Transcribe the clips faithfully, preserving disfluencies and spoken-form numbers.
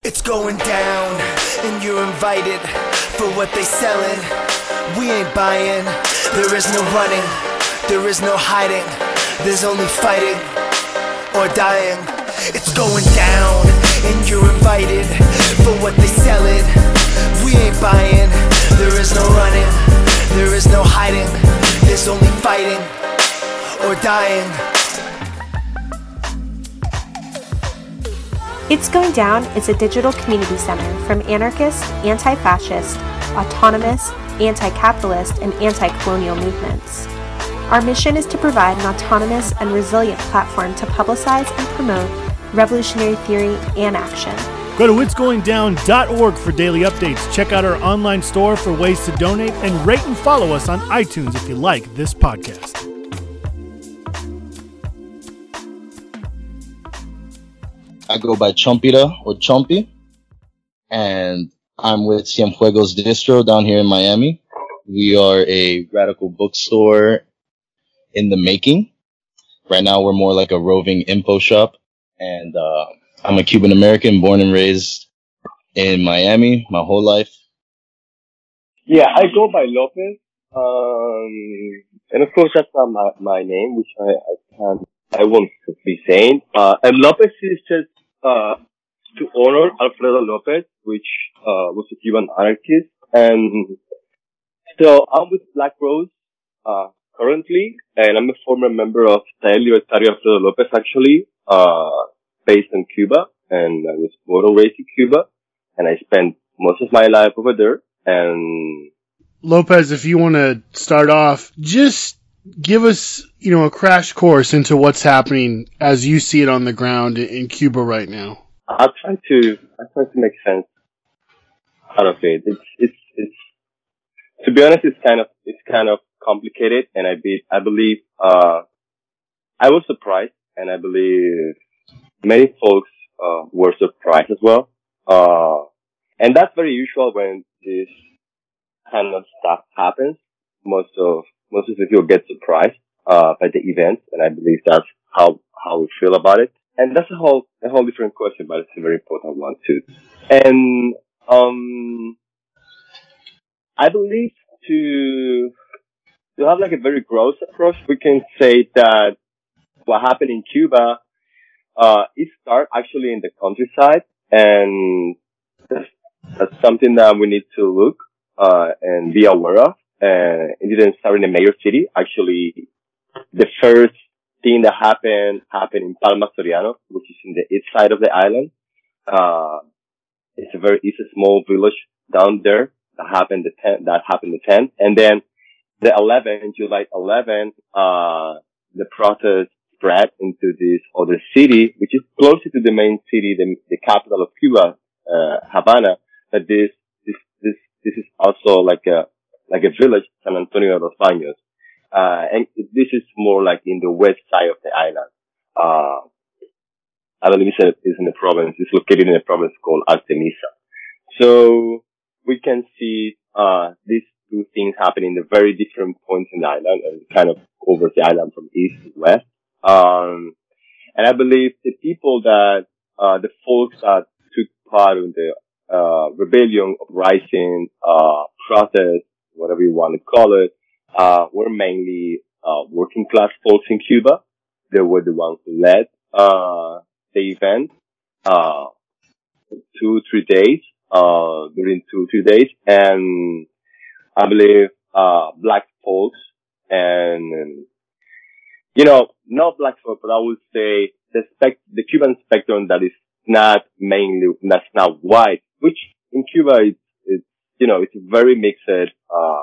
It's going down, and you're invited for what they selling. We ain't buying, there is no running, there is no hiding, there's only fighting or dying. It's going down, and you're invited for what they selling. We ain't buying, there is no running, there is no hiding, there's only fighting or dying. It's Going Down is a digital community center from anarchist, anti-fascist, autonomous, anti-capitalist, and anti-colonial movements. Our mission is to provide an autonomous and resilient platform to publicize and promote revolutionary theory and action. Go to its going down dot org for daily updates. Check out our online store for ways to donate, and rate and follow us on iTunes if you like this podcast. I go by Chompita or Chompy, and I'm with Cienfuegos Distro down here in Miami. We are a radical bookstore in the making. Right now we're more like a roving info shop, and uh, I'm a Cuban American born and raised in Miami my whole life. Yeah, I go by Lopez, um, and of course that's not my, my name, which I, I can't, I won't be saying. Uh, and Lopez is just Uh, to honor Alfredo Lopez, which, uh, was a Cuban anarchist. And so I'm with Black Rose, uh, currently, and I'm a former member of Taller Libertario Alfredo Lopez, actually, uh, based in Cuba, and I was born and raised in Cuba, and I spent most of my life over there. And Lopez, if you want to start off, just give us, you know, a crash course into what's happening as you see it on the ground in Cuba right now. I'll try to, I'll try to make sense out of it. It's, it's, it's, to be honest, it's kind of, it's kind of complicated, and I be, I believe, uh, I was surprised, and I believe many folks, uh, were surprised as well. Uh, and that's very usual when this kind of stuff happens. Most of, most of the people get surprised, uh, by the event, and I believe that's how, how we feel about it. And that's a whole, a whole different question, but it's a very important one too. And, um, I believe to, to have like a very gross approach, we can say that what happened in Cuba, uh, it started actually in the countryside, and that's, that's something that we need to look, uh, and be aware of. Uh, it didn't start in a major city. Actually, the first thing that happened, happened in Palma Soriano, which is in the east side of the island. Uh, it's a very, it's a small village down there that happened the tenth, that happened the tenth. And then the eleventh, July eleventh, uh, the protest spread into this other city, which is closer to the main city, the, the capital of Cuba, uh, Havana. That this, this, this, this is also like a, like a village, San Antonio de los Baños. Uh, and this is more like in the west side of the island. Uh, I believe it's in the province. It's located in a province called Artemisa. So we can see, uh, these two things happening in very different points in the island, and kind of covers the island from east to west. Um, and I believe the people that, uh, the folks that took part in the, uh, rebellion, uprising, uh, protest, whatever you want to call it, uh, were mainly, uh, working class folks in Cuba. They were the ones who led, uh, the event, uh, two, three days, uh, during two, three days. And I believe, uh, black folks and, you know, not black folks, but I would say the spec, the Cuban spectrum that is not mainly, that's not white, which in Cuba it's, it's, you know, it's very mixed, uh,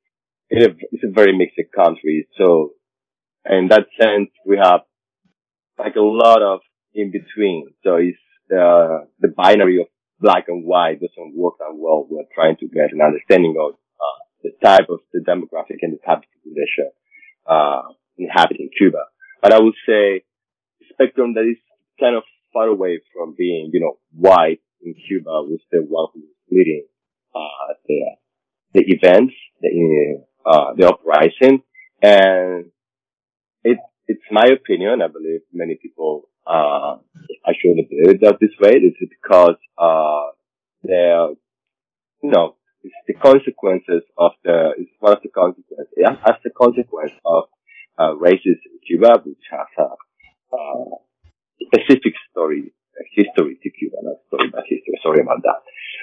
it's a very mixed country. So, in that sense, we have like a lot of in between. So it's, uh, the binary of black and white doesn't work that well. We're trying to get an understanding of, uh, the type of the demographic and the type of population, uh, inhabiting Cuba. But I would say the spectrum that is kind of far away from being, you know, white in Cuba was the one who was leading, uh, the, the events, the, uh, the uprising. And it, it's my opinion. I believe many people, Uh, I shouldn't do it that this way. It's because, uh, the, you know, it's the consequences of the, it's one of the consequences, yeah, as the consequence of, uh, racism in Cuba, which has a, uh, specific story, history to Cuba, not story but history. Sorry about that.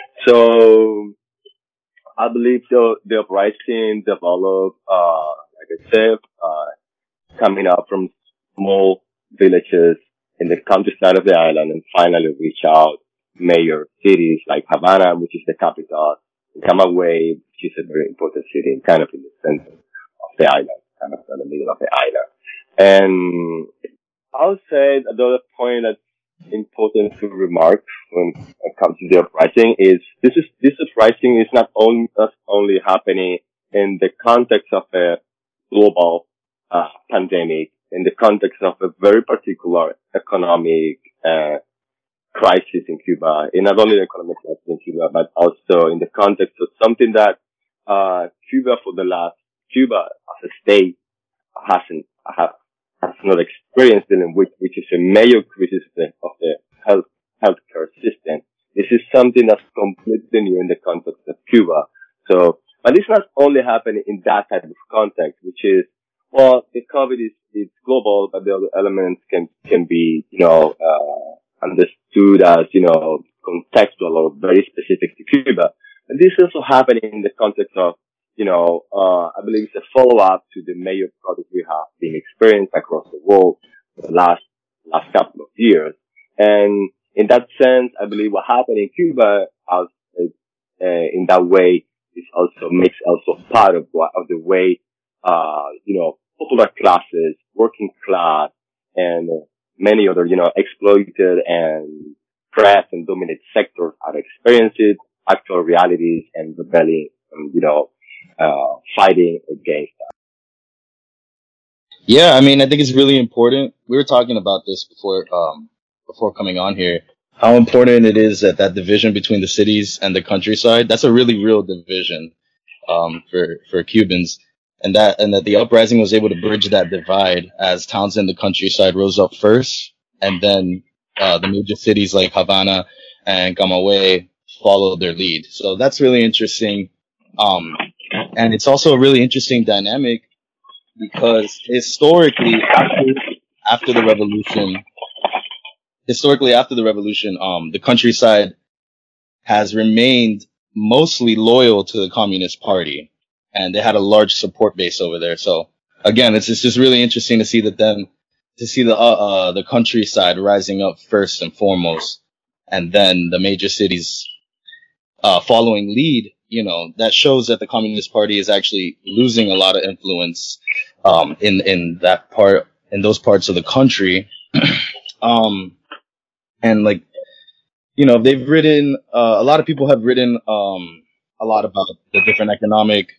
So, I believe the, the uprising developed, uh, like I said, uh, coming up from small villages in the countryside of the island and finally reach out major cities like Havana, which is the capital, Camagüey, which is a very important city, kind of in the center of the island, kind of in the middle of the island. And I'll say another point that's important to remark when it comes to the uprising is this is this uprising is not only not only happening in the context of a global uh, pandemic, in the context of a very particular economic uh, crisis in Cuba, in not only the economic crisis in Cuba, but also in the context of something that uh Cuba for the last Cuba as a state hasn't have, has not experienced dealing with, which is a major crisis of the, of the health healthcare system. This is something that's completely new in the context of Cuba. So, but it's not only happening in that type of context, which is, well, the COVID is it's global, but the other elements can can be, you know, uh, understood as, you know, contextual or very specific to Cuba. And this is also happening in the context of, you know, uh, I believe it's a follow-up to the major projects we have been experienced across the world for the last, last couple of years. And in that sense, I believe what happened in Cuba, as, uh, in that way, is also makes also part of what, of the way, uh, you know, popular classes, working class, and many other, you know, exploited and press and dominated sectors are experiencing actual realities and rebelling, and, you know, uh, fighting against that. Yeah, I mean, I think it's really important. We were talking about this before, um, before coming on here, how important it is that that division between the cities and the countryside, that's a really real division, um, for, for Cubans. And that, and that the uprising was able to bridge that divide as towns in the countryside rose up first. And then, uh, the major cities like Havana and Camagüey followed their lead. So that's really interesting. Um, and it's also a really interesting dynamic because historically after, after the revolution, historically after the revolution, um, the countryside has remained mostly loyal to the Communist Party. And they had a large support base over there. So again, it's, it's just really interesting to see that then, to see the, uh, uh, the countryside rising up first and foremost, and then the major cities, uh, following lead. You know, that shows that the Communist Party is actually losing a lot of influence, um, in, in that part, in those parts of the country. um, and like, you know, they've written, uh, a lot of people have written, um, a lot about the different economic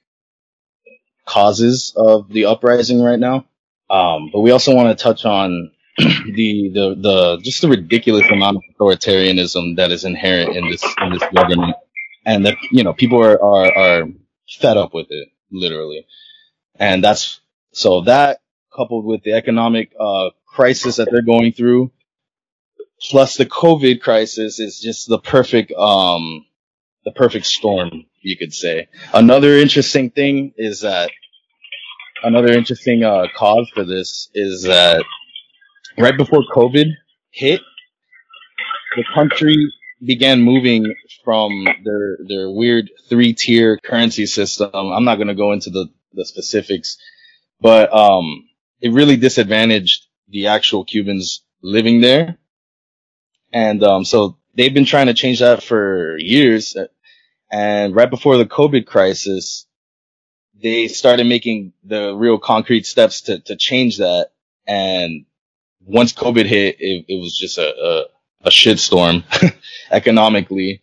causes of the uprising right now. Um, but we also want to touch on the, the, the, just the ridiculous amount of authoritarianism that is inherent in this, in this government. And that, you know, people are, are, are fed up with it, literally. And that's, so that coupled with the economic, uh, crisis that they're going through, plus the COVID crisis is just the perfect, um, the perfect storm, you could say. Another interesting thing is that, another interesting, uh, cause for this is that right before COVID hit, the country began moving from their, their weird three-tier currency system. I'm not going to go into the, the specifics, but, um, it really disadvantaged the actual Cubans living there. And, um, so they've been trying to change that for years. And right before the COVID crisis, they started making the real concrete steps to, to change that. And once COVID hit, it, it was just a, a, a shitstorm economically.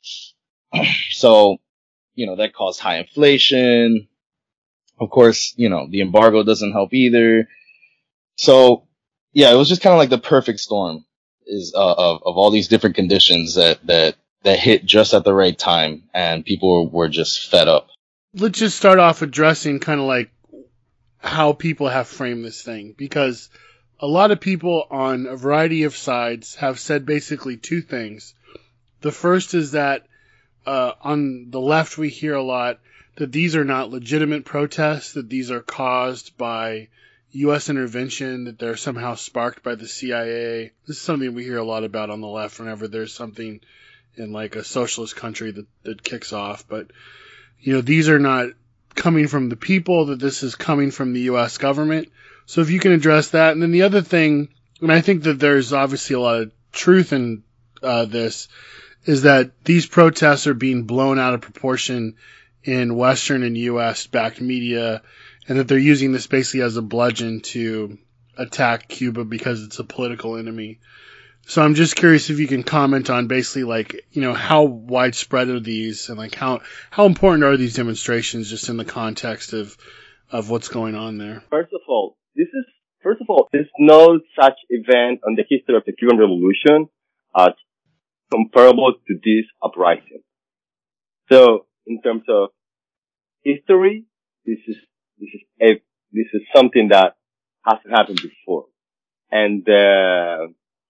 So, you know, that caused high inflation. Of course, you know, the embargo doesn't help either. So, yeah, it was just kind of like the perfect storm is, uh, of, of all these different conditions that, that, that hit just at the right time, and people were just fed up. Let's just start off addressing kind of like how people have framed this thing, because a lot of people on a variety of sides have said basically two things. The first is that uh, on the left we hear a lot that these are not legitimate protests, that these are caused by U S intervention, that they're somehow sparked by the C I A. This is something we hear a lot about on the left whenever there's something in like a socialist country that, that kicks off. But, you know, these are not coming from the people, that this is coming from the U S government. So if you can address that. And then the other thing, and I think that there's obviously a lot of truth in uh, this, is that these protests are being blown out of proportion in Western and U S-backed media, and that they're using this basically as a bludgeon to attack Cuba because it's a political enemy. So I'm just curious if you can comment on basically like, you know, how widespread are these, and like how, how important are these demonstrations just in the context of, of what's going on there? First of all, this is, first of all, there's no such event on the history of the Cuban Revolution as comparable to this uprising. So in terms of history, this is, this is a, this is something that hasn't happened before. And, uh,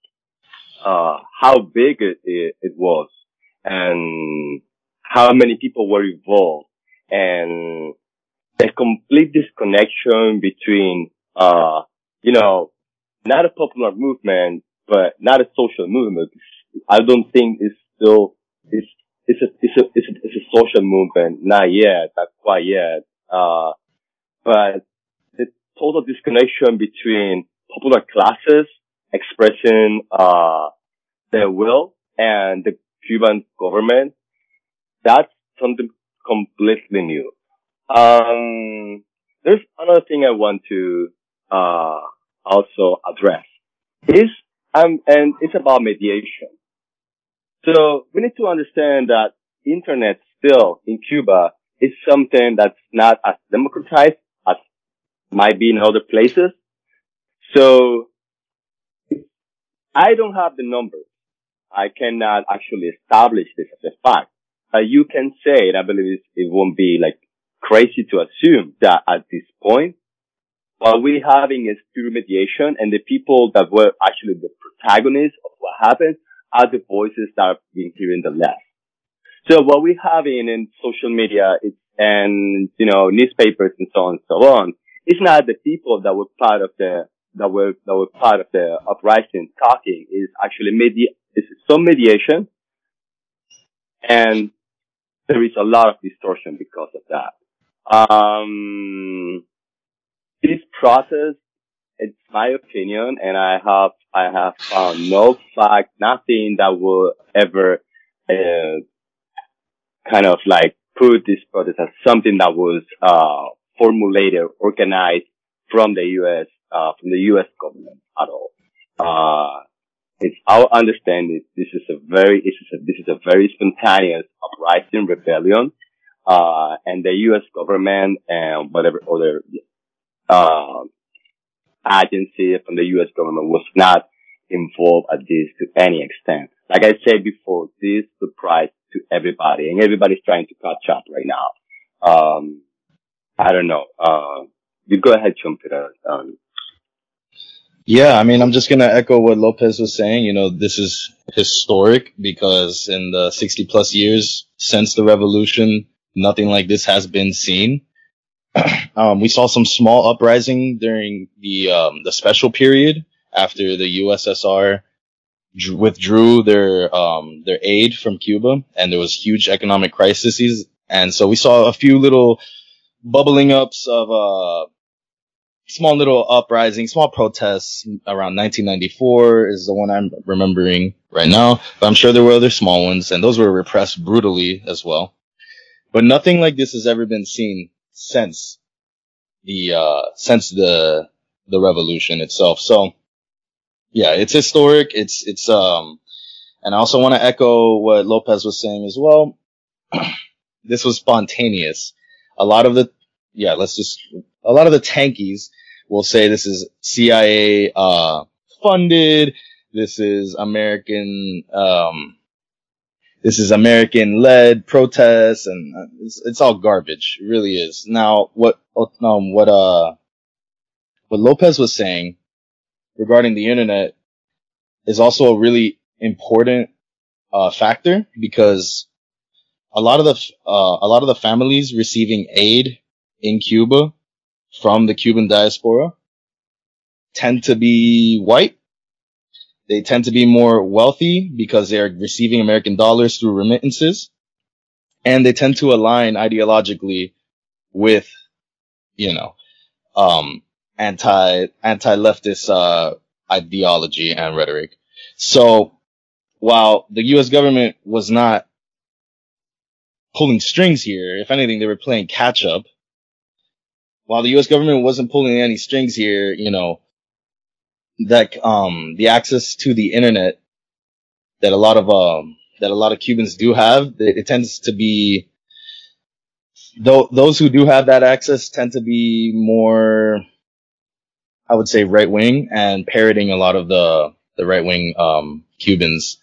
uh, how big it, it, it was, and how many people were involved, and the complete disconnection between, uh, you know, not a popular movement, but not a social movement. I don't think it's still, it's, it's a, it's a, it's a, it's a social movement. Not yet, not quite yet. Uh, but the total disconnection between popular classes expressing, uh, their will and the Cuban government, that's something completely new. Um, there's another thing I want to, uh, also address. Is, um, and it's about mediation. So we need to understand that internet still in Cuba is something that's not as democratized as might be in other places. So I don't have the numbers. I cannot actually establish this as a fact. Uh, you can say, and I believe it won't be like crazy to assume that at this point, what we're having is pure mediation, and the people that were actually the protagonists of what happened are the voices that are being hearing the left. So what we're having in social media is, and, you know, newspapers and so on and so on, it's not the people that were part of the, that were, that were part of the uprising talking. Is actually media, it's some mediation, and there is a lot of distortion because of that. Um, this process, it's my opinion, and I have, I have found no fact, nothing that will ever, uh, kind of like put this process as something that was, uh, formulated, organized from the U S, uh, from the U S government at all. Uh, it's our understanding this is a very, this is a, this is a very spontaneous uprising rebellion, uh, and the U S government and whatever other, uh, agency from the U S government was not involved at this to any extent. Like I said before, this surprise to everybody, and everybody's trying to catch up right now. Um, I don't know. Uh, you go ahead, Chumpeter. Um, Yeah, I mean, I'm just going to echo what Lopez was saying. You know, this is historic because in the sixty plus years since the revolution, nothing like this has been seen. um, we saw some small uprising during the, um, the special period after the U S S R drew, withdrew their, um, their aid from Cuba, and there was huge economic crises. And so we saw a few little bubbling ups of, uh, small little uprising, small protests around nineteen ninety-four is the one I'm remembering right now. But I'm sure there were other small ones, and those were repressed brutally as well. But nothing like this has ever been seen since the, uh, since the, the revolution itself. So, yeah, it's historic. It's, it's, um, and I also want to echo what Lopez was saying as well. This was spontaneous. A lot of the, yeah, let's just, a lot of the tankies will say this is C I A, uh, funded. This is American, um, this is American led protests, and it's, it's all garbage. It really is. Now, what, um, what, uh, what Lopez was saying regarding the internet is also a really important uh, factor, because a lot of the uh, a lot of the families receiving aid in Cuba from the Cuban diaspora tend to be white. They tend to be more wealthy because they're receiving American dollars through remittances, and they tend to align ideologically with, you know, um, anti anti leftist uh, ideology and rhetoric. So while the U S government was not pulling strings here, if anything, they were playing catch up. While the U S government wasn't pulling any strings here, you know, that um the access to the internet that a lot of um that a lot of Cubans do have, it, it tends to be though those who do have that access tend to be more, I would say, right wing, and parroting a lot of the the right wing um Cubans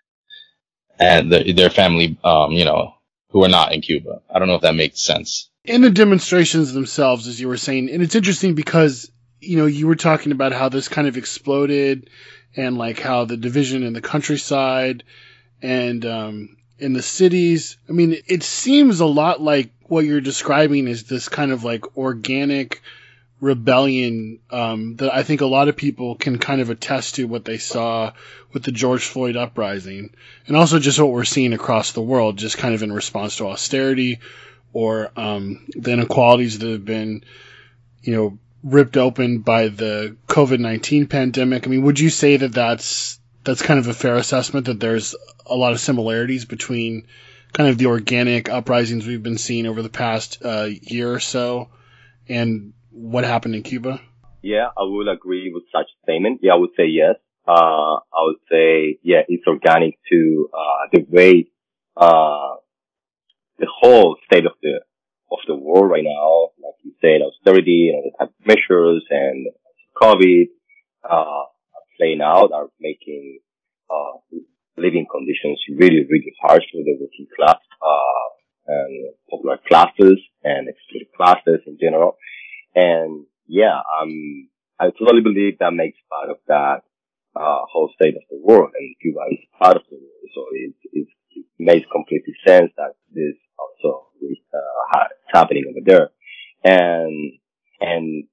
and the, their family, um you know, who are not in Cuba. I don't know if that makes sense. In the demonstrations themselves, as you were saying, and it's interesting because, you know, you were talking about how this kind of exploded and like how the division in the countryside and um, in the cities. I mean, it seems a lot like what you're describing is this kind of like organic rebellion um, that I think a lot of people can kind of attest to what they saw with the George Floyd uprising, and also just what we're seeing across the world, just kind of in response to austerity or um, the inequalities that have been, you know, ripped open by the COVID nineteen pandemic. I mean, would you say that that's, that's kind of a fair assessment, that there's a lot of similarities between kind of the organic uprisings we've been seeing over the past uh, year or so and what happened in Cuba? Yeah, I would agree with such a statement. Yeah, I would say yes. Uh, I would say, yeah, it's organic to, uh, the way, uh, the whole state of the, of the world right now, like you said, austerity and the type of measures and COVID, uh, are playing out, are making, uh, living conditions really, really harsh for the working class, uh, and popular classes and excluded classes in general. And yeah, um, I totally believe that makes part of that, uh, whole state of the world, and Cuba is part of the world. So it, it, it makes completely sense that this also is, uh, happening over there. And, and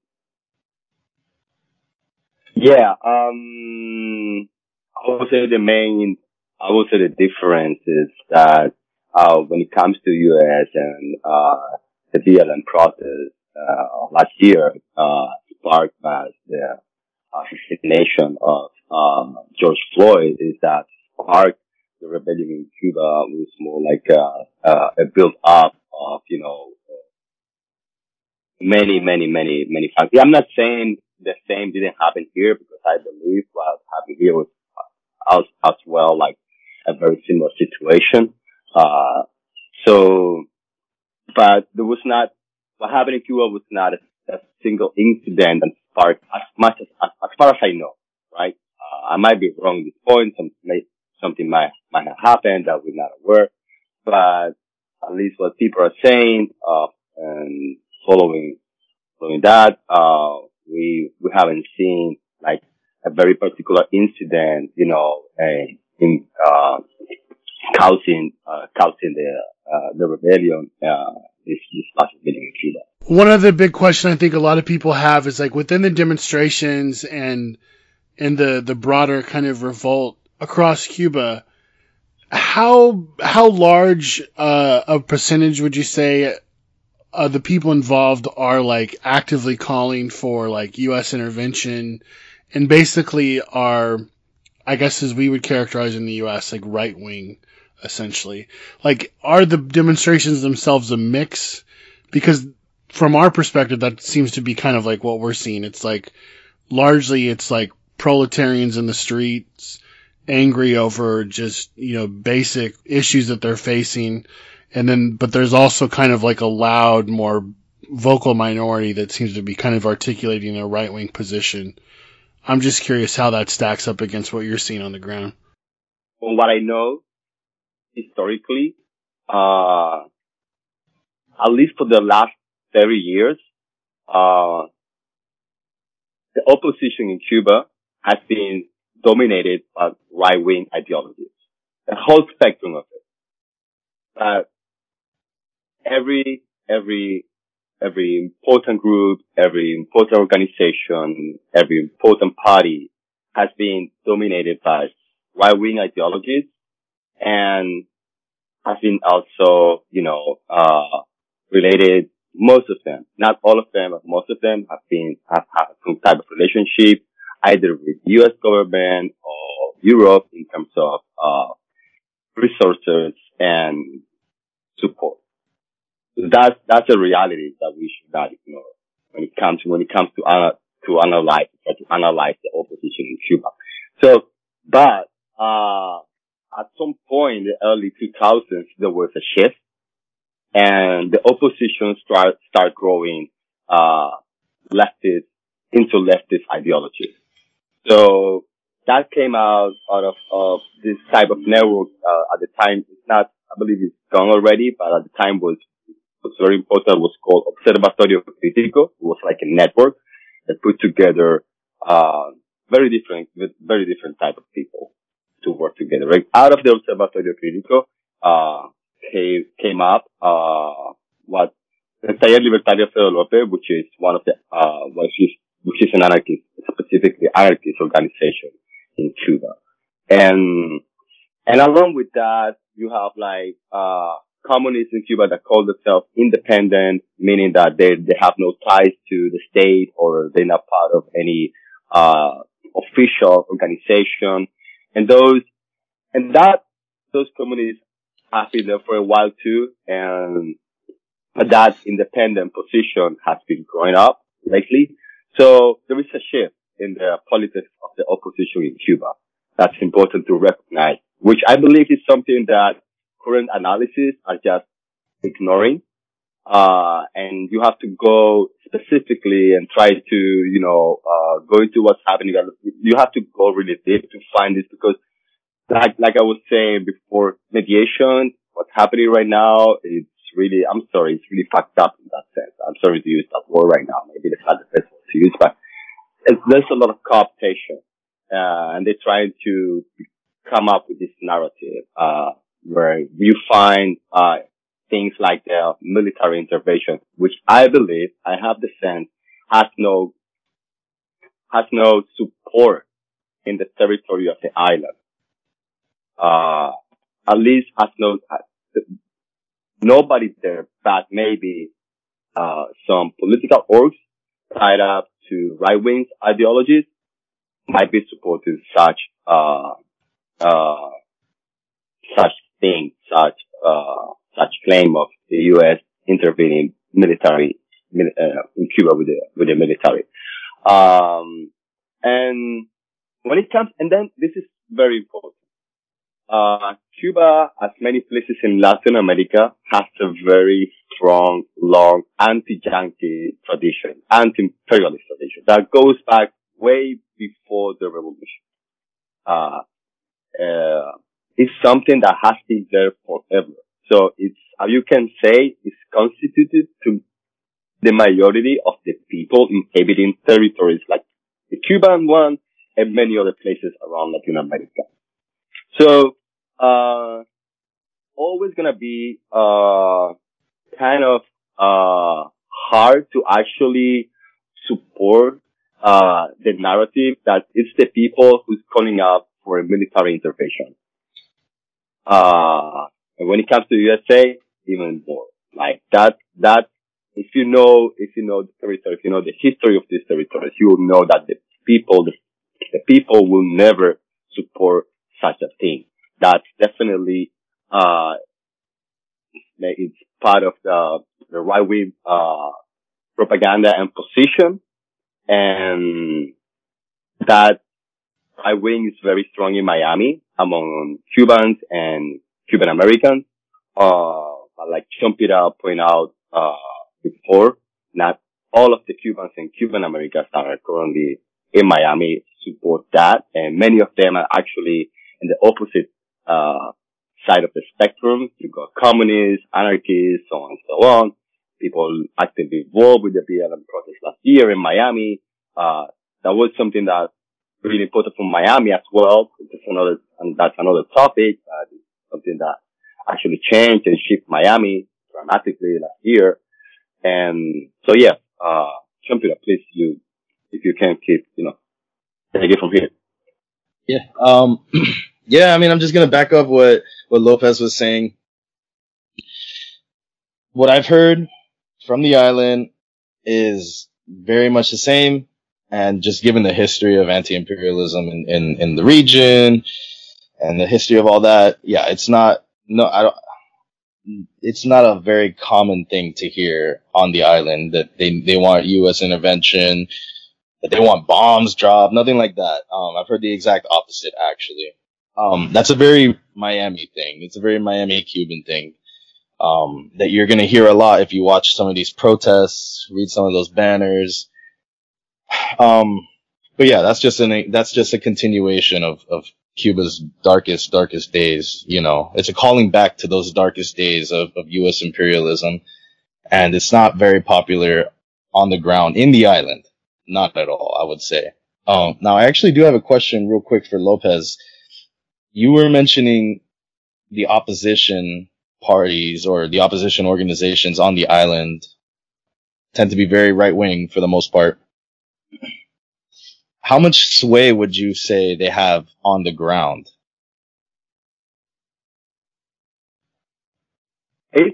yeah, um, I would say the main, I would say the difference is that, uh, when it comes to U S and, uh, the B L M protest, uh, last year, uh, sparked by the assassination of, um, George Floyd, is that sparked the rebellion in Cuba was more like a, a, a build up of, you know, many, many, many, many factors. I'm not saying the same didn't happen here, because I believe what happened here was as, as well, like a very similar situation. Uh, so, but there was not, what happened in Cuba was not a, a single incident that sparked, as much as, as, as far as I know, right? Uh, I might be wrong at this point. Some, something might, might have happened that we're not aware, but at least what people are saying, uh, and following, following that, uh, we, we haven't seen like a very particular incident, you know, uh, in, uh, causing, uh, causing the, uh, the rebellion, uh, this, this last rebellion in Cuba. One other big question I think a lot of people have is like within the demonstrations and, and the, the broader kind of revolt across Cuba, how, how large, uh, a percentage would you say uh, the people involved are like actively calling for like U S intervention and basically are, I guess as we would characterize in the U S, like right wing, essentially? Like, are the demonstrations themselves a mix? Because from our perspective, that seems to be kind of like what we're seeing. It's like, largely it's like proletarians in the streets, angry over just, you know, basic issues that they're facing. And then, but there's also kind of like a loud, more vocal minority that seems to be kind of articulating a right wing position. I'm just curious how that stacks up against what you're seeing on the ground. From what I know, historically, uh, at least for the last thirty years, uh, the opposition in Cuba has been dominated by right-wing ideologies. The whole spectrum of it. Uh, every, every, every important group, every important organization, every important party has been dominated by right-wing ideologies and has been also, you know, uh, related, most of them, not all of them, but most of them have been, have had some type of relationship either with U S government or Europe in terms of, uh, resources and support. So that's, that's a reality that we should not ignore when it comes, when it comes to, uh, to analyze, to analyze the opposition in Cuba. So, but, uh, at some point in the early two thousands, there was a shift and the opposition start, start growing, uh, leftist, into leftist ideology. So that came out, out of, of this type of network, uh, at the time. It's not, I believe it's gone already, but at the time was, was very important. It was called Observatorio Crítico. It was like a network that put together, uh, very different, very different type of people to work together. Right? Out of the Observatorio Crítico, uh, came, came up, uh, what the Taller Libertario Alfredo López, which is one of the, uh, which is, which is an anarchist, specifically anarchist organization in Cuba. And, and along with that, you have like, uh, communists in Cuba that call themselves independent, meaning that they, they have no ties to the state or they're not part of any, uh, official organization. And those, and that, those communists have been there for a while too, and that independent position has been growing up lately. So there is a shift in the politics of the opposition in Cuba. That's important to recognize, which I believe is something that current analysis are just ignoring. Uh, and you have to go specifically and try to, you know, uh, go into what's happening. You have to go really deep to find this because like, like I was saying before, mediation, what's happening right now, it's really, I'm sorry, it's really fucked up in that sense. I'm sorry to use that word right now. Maybe it's not the best word to use, but it's, there's a lot of cooptation, uh, and they're trying to come up with this narrative, uh, where you find, uh, things like the military intervention, which I believe, I have the sense, has no, has no support in the territory of the island. Uh, at least has no, uh, nobody there, but maybe, uh, some political orgs tied up to right-wing ideologies might be supporting such, uh, uh, such thing, such, uh, such claim of the U S intervening military, uh, in Cuba with the, with the military. Um, and when it comes, and then this is very important. Uh, Cuba, as many places in Latin America, has a very strong, long anti-Yankee tradition, anti-imperialist tradition that goes back way before the revolution. Uh, uh, it's something that has been there forever. So it's, how you can say, it's constituted to the majority of the people inhabiting territories like the Cuban one and many other places around Latin America. So, uh, always gonna be, uh, kind of, uh, hard to actually support, uh, the narrative that it's the people who's calling out for a military intervention. Uh, and when it comes to the U S A, even more. Like that, that, if you know, if you know the territory, if you know the history of these territories, you will know that the people, the, the people will never support such a thing. That's definitely, uh, it's part of the, the right-wing, uh, propaganda and position. And that right-wing is very strong in Miami among Cubans and Cuban Americans. Uh, like Chompira pointed out, uh, before, not all of the Cubans and Cuban Americans that are currently in Miami support that. And many of them are actually in the opposite, uh, side of the spectrum. You got communists, anarchists, so on and so on. People actively involved with the B L M protest last year in Miami. Uh, that was something that really important for Miami as well. That's another, and that's another topic. Uh, something that actually changed and shifted Miami dramatically last year. And so, yeah, uh, Champira, please, you, if you can keep, you know, take it from here. Yeah. Um, yeah, I mean, I'm just going to back up what, what Lopez was saying. What I've heard from the island is very much the same. And just given the history of anti-imperialism in, in, in the region and the history of all that, yeah, it's not, no, I don't, it's not a very common thing to hear on the island that they, they want U S intervention, that they want bombs dropped, nothing like that. Um, I've heard the exact opposite, actually. Um, that's a very Miami thing. It's a very Miami Cuban thing. Um, that you're going to hear a lot if you watch some of these protests, read some of those banners. Um, but yeah, that's just an, that's just a continuation of, of Cuba's darkest, darkest days. You know, it's a calling back to those darkest days of, of U S imperialism. And it's not very popular on the ground in the island. Not at all, I would say. Um, now I actually do have a question real quick for Lopez. You were mentioning the opposition parties or the opposition organizations on the island tend to be very right wing for the most part. How much sway would you say they have on the ground? It's,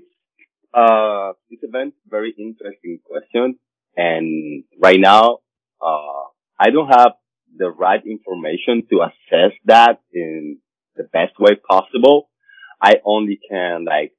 uh, it's a very, very interesting question. And right now, uh, I don't have the right information to assess that in the best way possible. I only can like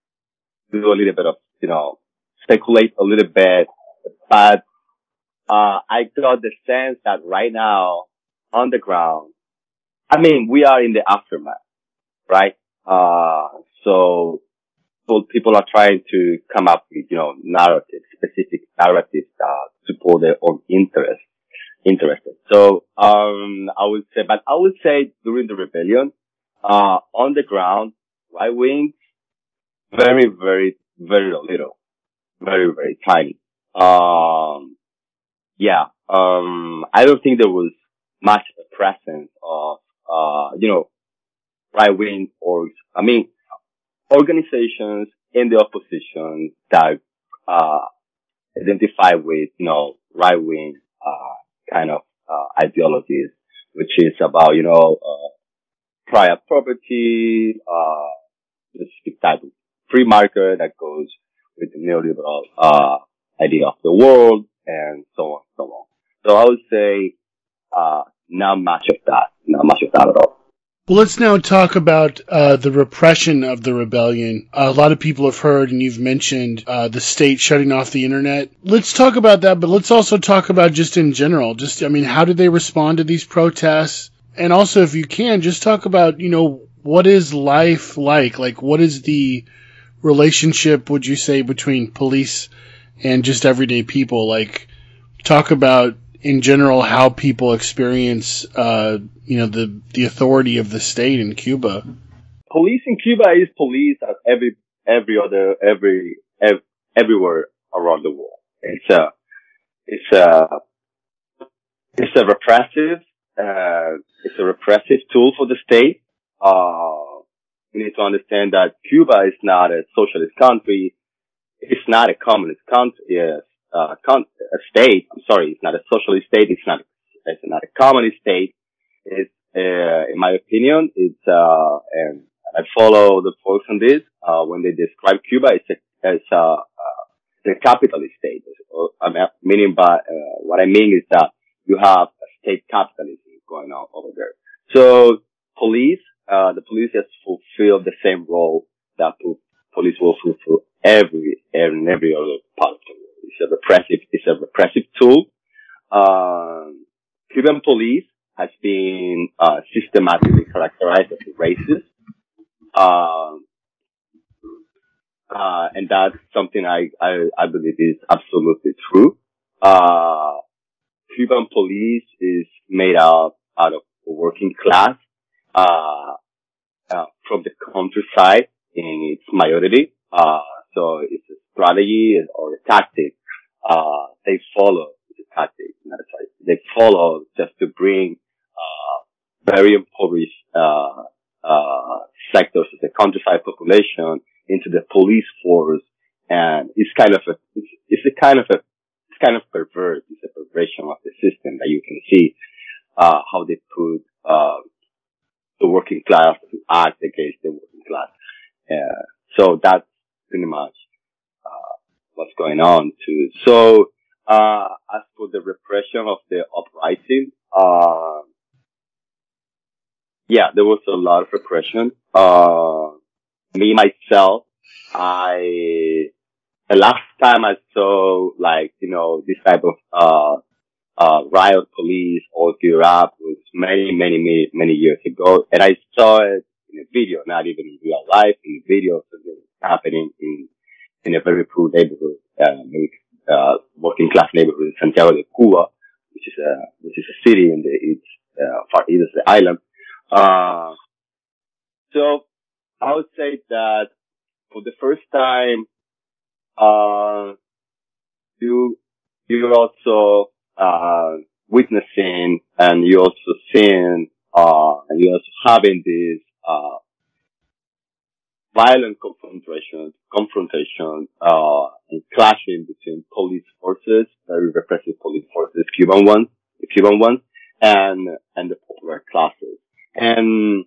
do a little bit of, you know, speculate a little bit, but, uh, I got the sense that right now on the ground, I mean, we are in the aftermath, right? Uh, so, so people are trying to come up with, you know, narratives, specific narratives that support their own interest, interested. So, um, I would say, but I would say during the rebellion, uh, on the ground, right wing, very, very, very little, very, very tiny. Um, yeah, um, I don't think there was much presence of, uh, you know, right wing or, I mean, organizations in the opposition that, uh, identify with, you know, right wing, uh, kind of, uh, ideologies, which is about, you know, uh, private property, uh, specific type of free market that goes with the neoliberal, uh, idea of the world and so on, so on. So I would say, uh, not much of that, not much of that at all. Well, let's now talk about uh, the repression of the rebellion. Uh, a lot of people have heard, and you've mentioned uh, the state shutting off the internet. Let's talk about that, but let's also talk about just in general. Just, I mean, how did they respond to these protests? And also, if you can, just talk about, you know, what is life like? Like, what is the relationship, would you say, between police and just everyday people? Like, talk about, in general, how people experience, uh, you know, the, the authority of the state in Cuba. Police in Cuba is police as every, every other, every, ev- everywhere around the world. It's a, it's a, it's a repressive, uh, it's a repressive tool for the state. Uh, we need to understand that Cuba is not a socialist country. It's not a communist country. Yes. Uh, con- a state, I'm sorry, it's not a socialist state, it's not, it's not a communist state. It's, uh, in my opinion, it's, uh, and I follow the folks on this, uh, when they describe Cuba, it's a, it's a, uh, it's a capitalist state. I mean, meaning by, uh, what I mean is that you have a state capitalism going on over there. So, police, uh, the police has fulfilled the same role that police will fulfill every, every, every other part of the world. It's a repressive, it's a repressive tool. Um, Cuban police has been, uh, systematically characterized as racist. Um, uh, and that's something I, I, I believe is absolutely true. Uh, Cuban police is made out, out of the working class, uh, uh, from the countryside in its majority. Uh, so it's a strategy or a tactic. Uh, they follow the tactic, not a strategy. They follow just to bring, uh, very impoverished uh, uh, sectors of the countryside population into the police force, and it's kind of a it's, it's a kind of a it's kind of perverse. It's a perversion of the system that you can see uh, how they put uh, the working class to act against the working class. Uh, so that's pretty much uh, what's going on too. So uh, as for the repression of the uprising, uh, yeah, there was a lot of repression. Uh, me, myself, I, the last time I saw, like, you know, this type of, uh, uh, riot police all gear up was many, many, many, many years ago. And I saw it in a video, not even in real life, in a video, something happening in, in a very poor neighborhood, uh, uh, working class neighborhood in Santiago de Cuba, which is a, which is a city in the, it's, uh, far east of the island. Uh, so I would say that for the first time, uh, you, you're also, uh, witnessing and you're also seeing, uh, and you're also having this, uh, violent confrontation, confrontation, uh, and clashing between police forces, very repressive police forces, Cuban ones, the Cuban ones, and, and the popular classes. And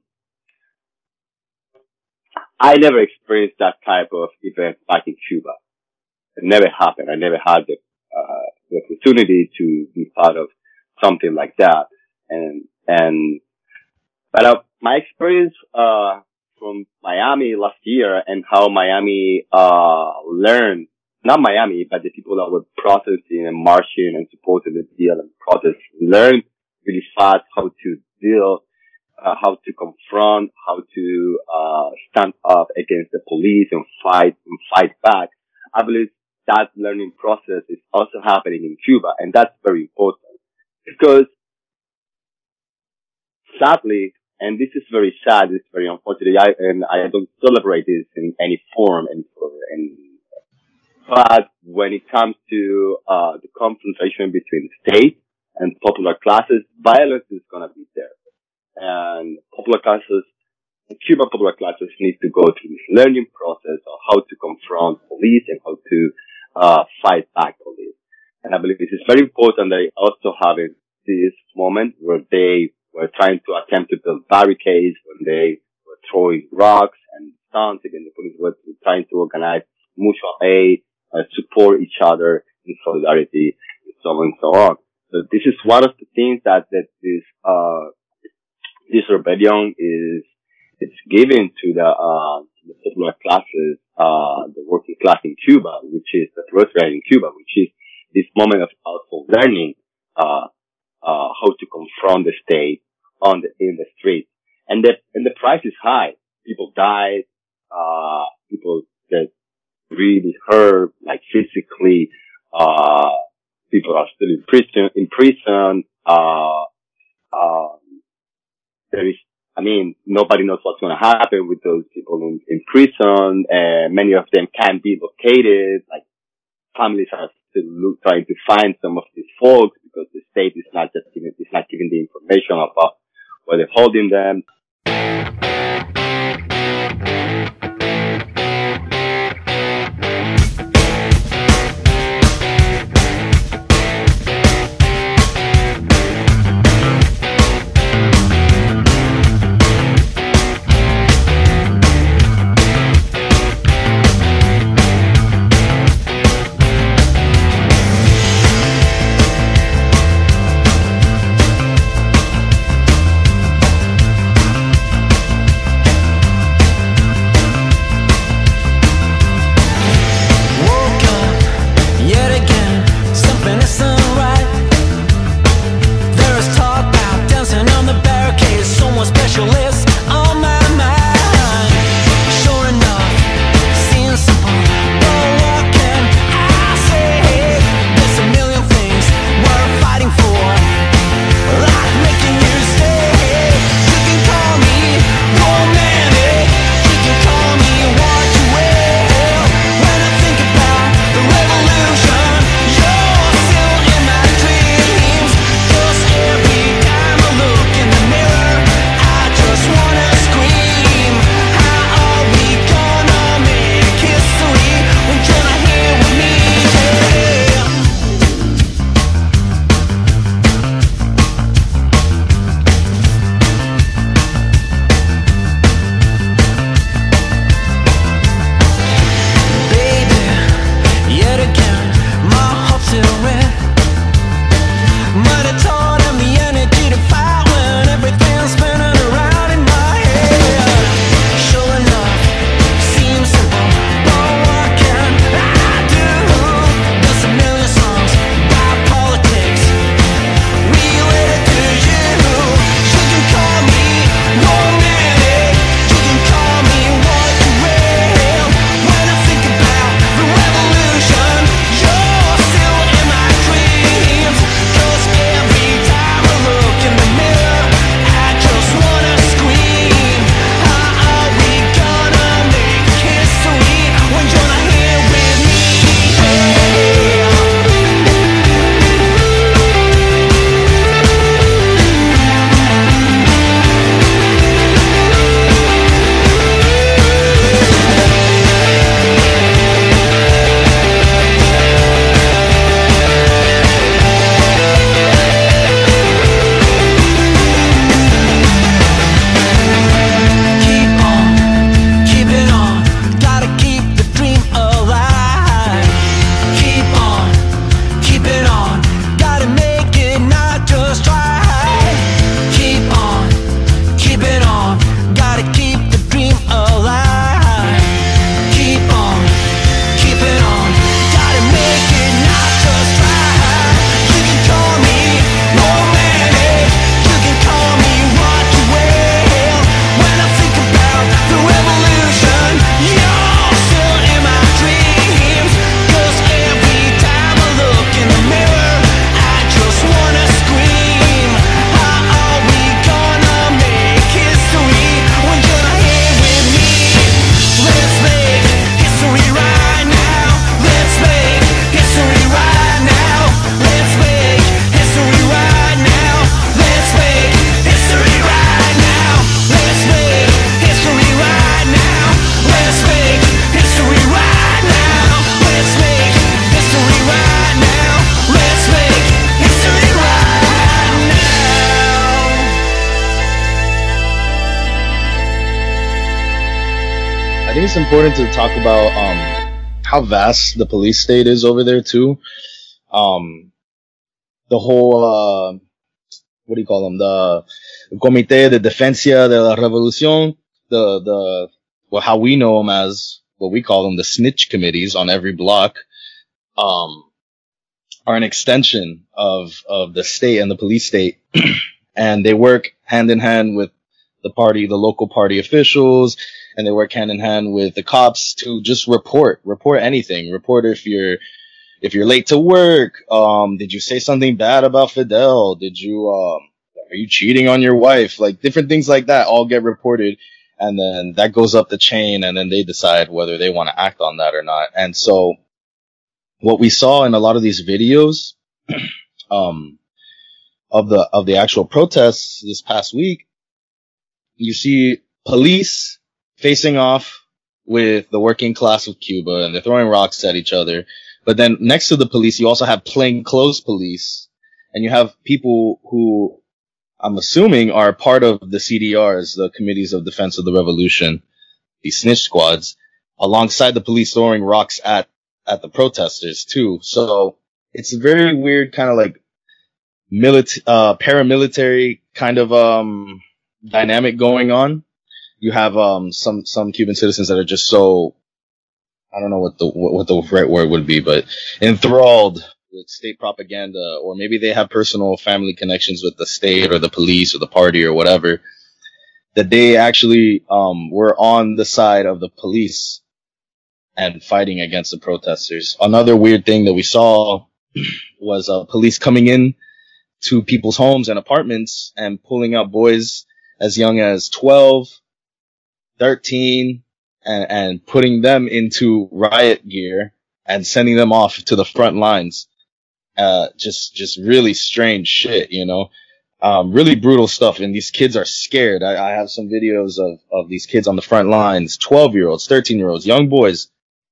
I never experienced that type of event back in Cuba. It never happened. I never had the, uh, the opportunity to be part of something like that. And, and, but uh, my experience, uh, from Miami last year and how Miami, uh, learned, not Miami, but the people that were protesting and marching and supporting the deal and protest learned really fast how to deal Uh, how to confront, how to uh stand up against the police and fight and fight back. I believe that learning process is also happening in Cuba, and that's very important because sadly, and this is very sad, it's very unfortunate, I, and I don't celebrate this in any form, and for and but when it comes to uh the confrontation between state and popular classes, violence is gonna be there. And popular classes, Cuban popular classes need to go through this learning process of how to confront police and how to uh fight back police. And I believe this is very important that they also have in this moment where they were trying to attempt to build barricades, when they were throwing rocks and stones against the police, were trying to organize mutual aid, uh, support each other in solidarity, and so on and so on. So this is one of the things that, that is, uh, this rebellion is, it's given to the, uh, the popular classes, uh, the working class in Cuba, which is the proletariat in Cuba, which is this moment of also learning, uh, uh, how to confront the state on the, in the street. And the, and the price is high. People died, uh, people that really hurt, like physically, uh, people are still in prison, in prison, uh, uh, There is, I mean, nobody knows what's going to happen with those people in, in prison, and many of them can't be located. Like, families are still look, trying to find some of these folks because the state is not just giving, it's not giving the information about where they're holding them. it's important to talk about um, how vast the police state is over there too. Um, the whole uh, what do you call them? The Comité de Defensa de la Revolución, the the well, how we know them as what we call them, the snitch committees on every block, um, are an extension of of the state and the police state, and they work hand in hand with the party, the local party officials, and they work hand in hand with the cops to just report, report anything, report if you're, if you're late to work, um, did you say something bad about Fidel? Did you, um, are you cheating on your wife? Like different things like that all get reported, and then that goes up the chain, and then they decide whether they want to act on that or not. And so what we saw in a lot of these videos, um, of the, of the actual protests this past week, you see police facing off with the working class of Cuba, and they're throwing rocks at each other. But then next to the police, you also have plainclothes police, and you have people who I'm assuming are part of the C D Rs, the Committees of Defense of the Revolution, these snitch squads, alongside the police throwing rocks at, at the protesters too. So it's a very weird kind of like military, uh, paramilitary kind of, um, dynamic going on. You have um some some Cuban citizens that are just so, I don't know what the what the right word would be, but enthralled with state propaganda, or maybe they have personal family connections with the state or the police or the party or whatever, that they actually um were on the side of the police and fighting against the protesters. Another weird thing that we saw was uh, police coming in to people's homes and apartments and pulling out boys as young as twelve, thirteen, and, and putting them into riot gear and sending them off to the front lines. Uh, just, just really strange shit, you know, um, really brutal stuff. And these kids are scared. I, I have some videos of, of these kids on the front lines, twelve year olds, thirteen year olds, young boys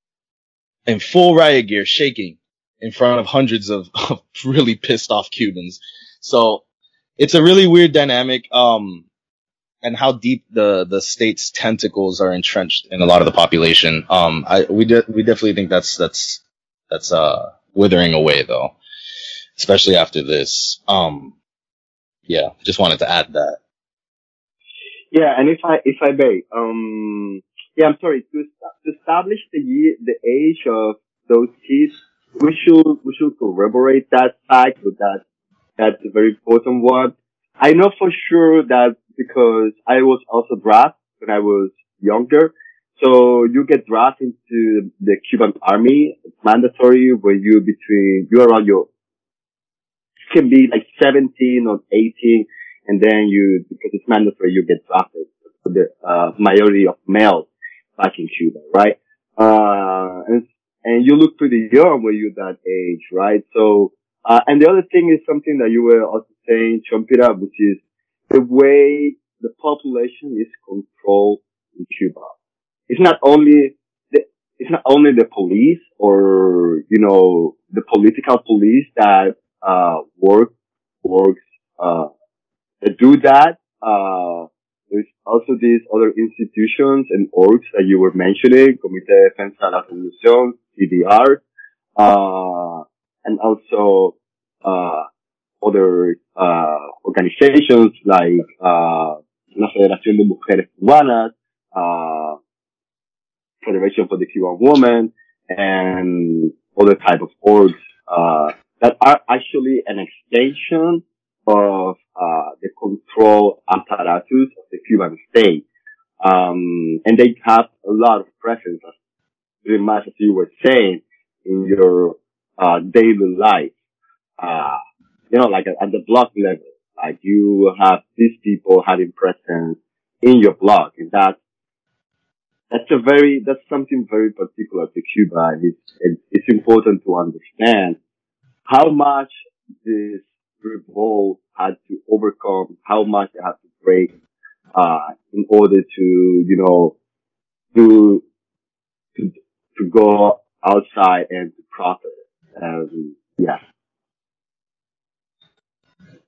in full riot gear, shaking in front of hundreds of, of really pissed off Cubans. So it's a really weird dynamic. Um, and how deep the, the state's tentacles are entrenched in a lot of the population. Um, I, we de- we definitely think that's, that's, that's, uh, withering away though, especially after this. Um, yeah, just wanted to add that. Yeah, and if I, if I may, um, yeah, I'm sorry, to, to establish the year, the age of those kids, we should, we should corroborate that fact with that. That's a very important one. I know for sure that because I was also drafted when I was younger. So you get drafted into the Cuban army. It's mandatory where you between, you're around your, it can be like seventeen or eighteen. And then you, because it's mandatory, you get drafted for the, uh, majority of males back in Cuba, right? Uh, and, and you look pretty young when you're that age, right? So, uh, and the other thing is something that you were also saying, Chompira, which is, the way the population is controlled in Cuba. It's not only the, it's not only the police or, you know, the political police that, uh, work, works, uh, that do that. Uh, there's also these other institutions and orgs that you were mentioning, Comité de Defensa de la Revolución, C D R, uh, and also, uh, other, uh, organizations like, uh, la Federación de Mujeres Cubanas, uh, Federation for the Cuban Woman, and other type of orgs, uh, that are actually an extension of, uh, the control apparatus of the Cuban state. Um, and they have a lot of presence, as pretty much as you were saying, in your, uh, daily life. Uh, you know, like at, at the block level, like you have these people having presence in your block, and that, that's a very, that's something very particular to Cuba, and it's, it's, it's important to understand how much this revolt had to overcome, how much they had to break, uh, in order to, you know, to, to, to go outside and to protest. Um, yeah.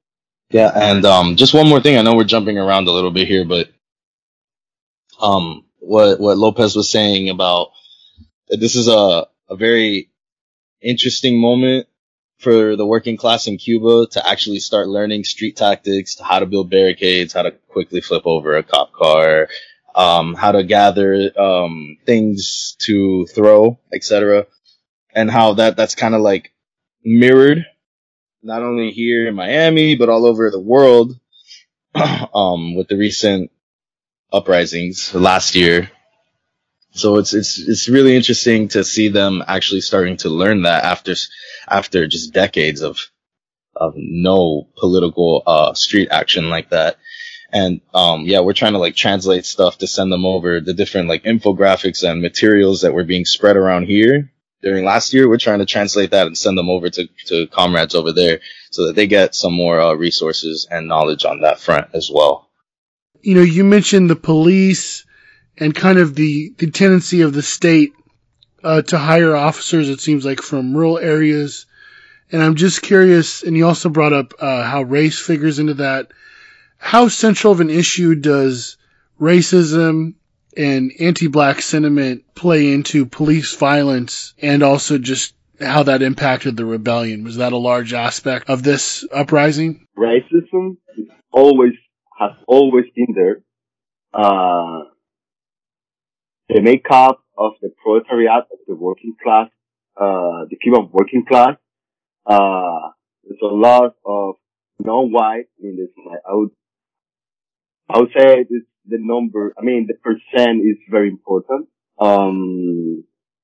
Yeah, and um, just one more thing. I know we're jumping around a little bit here, but um, what what Lopez was saying about this is a a very interesting moment for the working class in Cuba to actually start learning street tactics, how to build barricades, how to quickly flip over a cop car, um, how to gather um, things to throw, et cetera, and how that that's kind of like mirrored not only here in Miami but all over the world um, with the recent uprisings last year. So it's it's it's really interesting to see them actually starting to learn that after after just decades of of no political uh street action like that. And um yeah, we're trying to like translate stuff to send them over, the different like infographics and materials that were being spread around here during last year. We're trying to translate that and send them over to to comrades over there so that they get some more uh, resources and knowledge on that front as well. You know, you mentioned the police and kind of the, the tendency of the state uh, to hire officers, it seems like, from rural areas. And I'm just curious, and you also brought up uh, how race figures into that. How central of an issue does racism and anti-black sentiment play into police violence, and also just how that impacted the rebellion? Was that a large aspect of this uprising? Racism is always has always been there. Uh, the makeup of the proletariat, of the working class, uh, the Cuban working class, uh, there's a lot of non-white. I mean, there's, I would, I would say this, the number, I mean, the percent is very important. Um,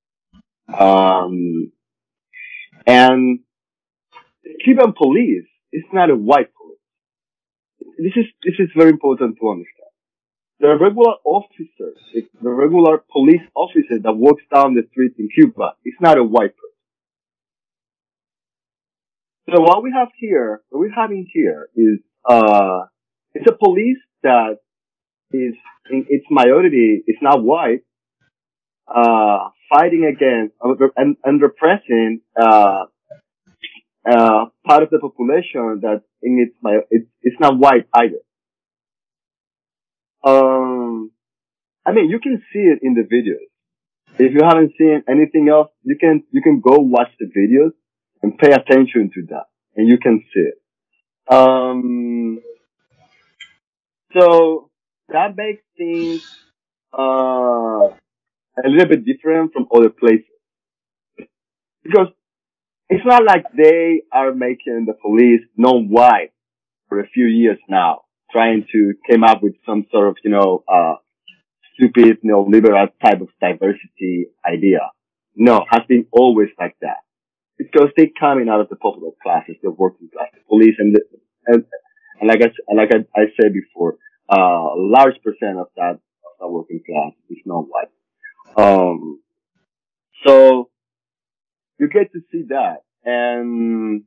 um, and the Cuban police is not a white police. This is, this is very important to understand. The regular officer, the, the regular police officer that walks down the street in Cuba is not a white person. So what we have here, what we're having here is, uh, it's a police that is, in its majority, is not white, uh, fighting against, and, and repressing, uh, uh, part of the population that in its, it's, it's not white either. Um, I mean, you can see it in the videos. If you haven't seen anything else, you can, you can go watch the videos and pay attention to that, and you can see it. Um, so that makes things, uh, a little bit different from other places. Because it's not like they are making the police non-white for a few years now, trying to come up with some sort of, you know, uh, stupid, you know, liberal type of diversity idea. No, has been always like that. Because they coming out of the popular classes, the working class, the police, and the, and, and like I, like I, I said before, uh, a large percent of that, of that working class is non-white. Um, so, you get to see that, and,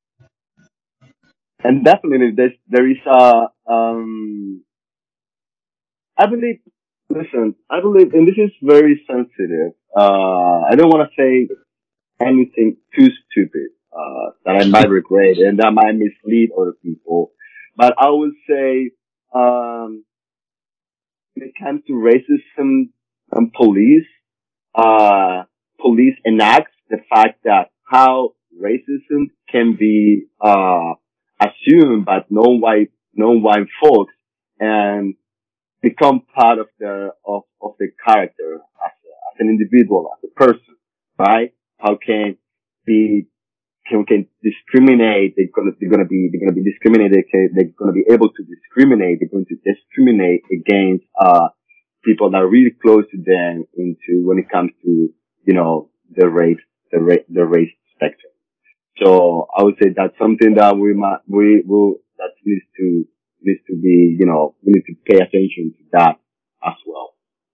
and definitely there's, there is a, um, I believe, listen, I believe, and this is very sensitive, uh, I don't want to say anything too stupid, uh, that I might regret and that might mislead other people, but I would say, um, when it comes to racism and police, uh, police enacts the fact that how racism can be, uh, assumed by non-white, non-white folks and become part of the, of, of the character as, a, as an individual, as a person, right? How can be, can, can discriminate, they're gonna, they're gonna be, they're gonna be discriminated, they're gonna be able to discriminate, they're going to discriminate against, uh, people that are really close to them into, when it comes to, you know, the race, the race, the race spectrum. So I would say that's something that we might, we will, that needs to, needs to be, you know, we need to pay attention to that as well.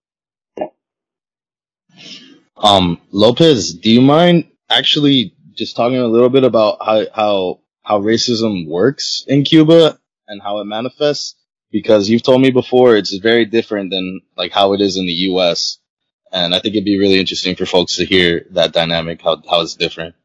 Um, Lopez, do you mind actually just talking a little bit about how, how, how racism works in Cuba and how it manifests? Because you've told me before it's very different than like how it is in the U S. And I think it'd be really interesting for folks to hear that dynamic, how, how it's different.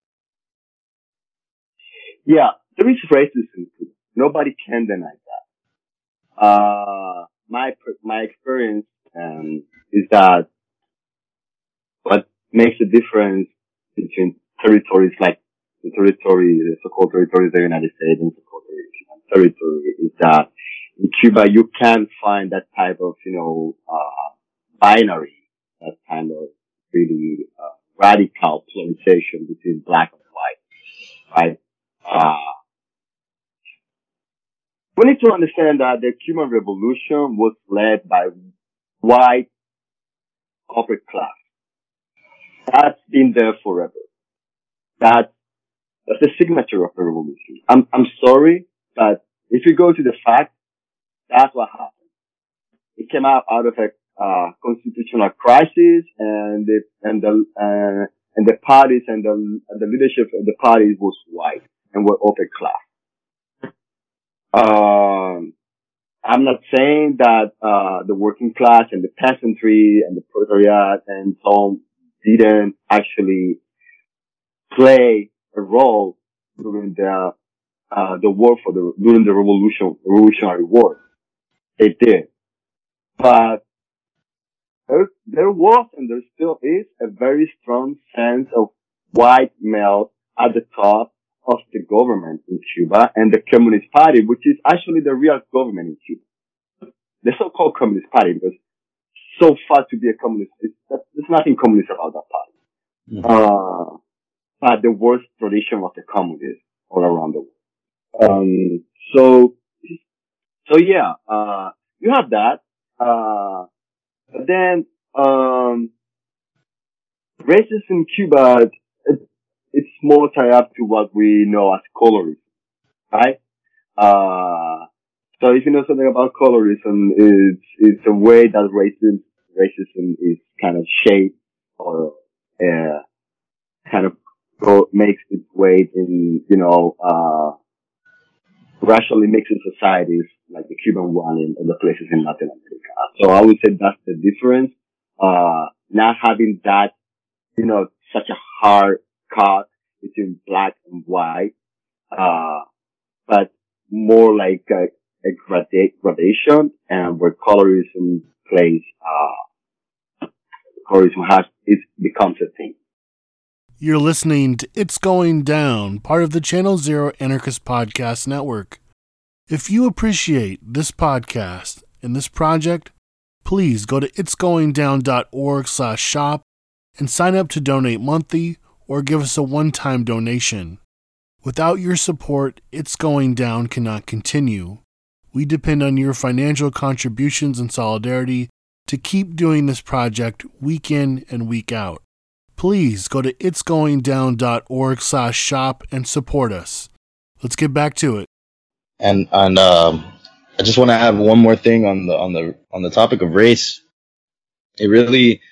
Yeah, there is racism too. Nobody can deny that. Uh, my, my experience um, is that what makes the difference between territories like the territory, the so-called territories of the United States and so-called territory is that in Cuba you can't find that type of, you know, uh, binary, that kind of really uh, radical polarization between black and white, right? Uh, we need to understand that the Cuban Revolution was led by white upper class. That's been there forever. That, that's the signature of the revolution. I'm, I'm sorry, but if you go to the facts, that's what happened. It came out out of a uh, constitutional crisis, and the and the uh, and the parties and the and the leadership of the parties was white and were upper class. Um, I'm not saying that uh the working class and the peasantry and the proletariat and so on didn't actually play a role during the uh the war for the during the revolution revolutionary war. They did, but there there was and there still is a very strong sense of white male at the top of the government in Cuba and the Communist Party, which is actually the real government in Cuba. The so-called Communist Party, because so far to be a communist, it's, there's nothing communist about that party. Mm-hmm. Uh, but the worst tradition of the communists all around the world. Um, so, so yeah, uh, you have that. Uh, but then, um, racism in Cuba, it, it's more tied up to what we know as colorism, right? Uh, so if you know something about colorism, it's, it's a way that racism, racism is kind of shaped or, uh, kind of go, makes its way in, you know, uh, racially mixed societies like the Cuban one and other places in Latin America. So I would say that's the difference. Uh, not having that, you know, such a hard cut between black and white, uh, but more like a, a grada- gradation, and where colorism plays, uh, colorism has, it becomes a thing. You're listening to It's Going Down, part of the Channel Zero Anarchist Podcast Network. If you appreciate this podcast and this project, please go to itsgoingdown.org slash shop and sign up to donate monthly or give us a one-time donation. Without your support, It's Going Down cannot continue. We depend on your financial contributions and solidarity to keep doing this project week in and week out. Please go to itsgoingdown.org slash shop and support us. Let's get back to it. And and um, I just want to add one more thing on the on the on the topic of race. It really,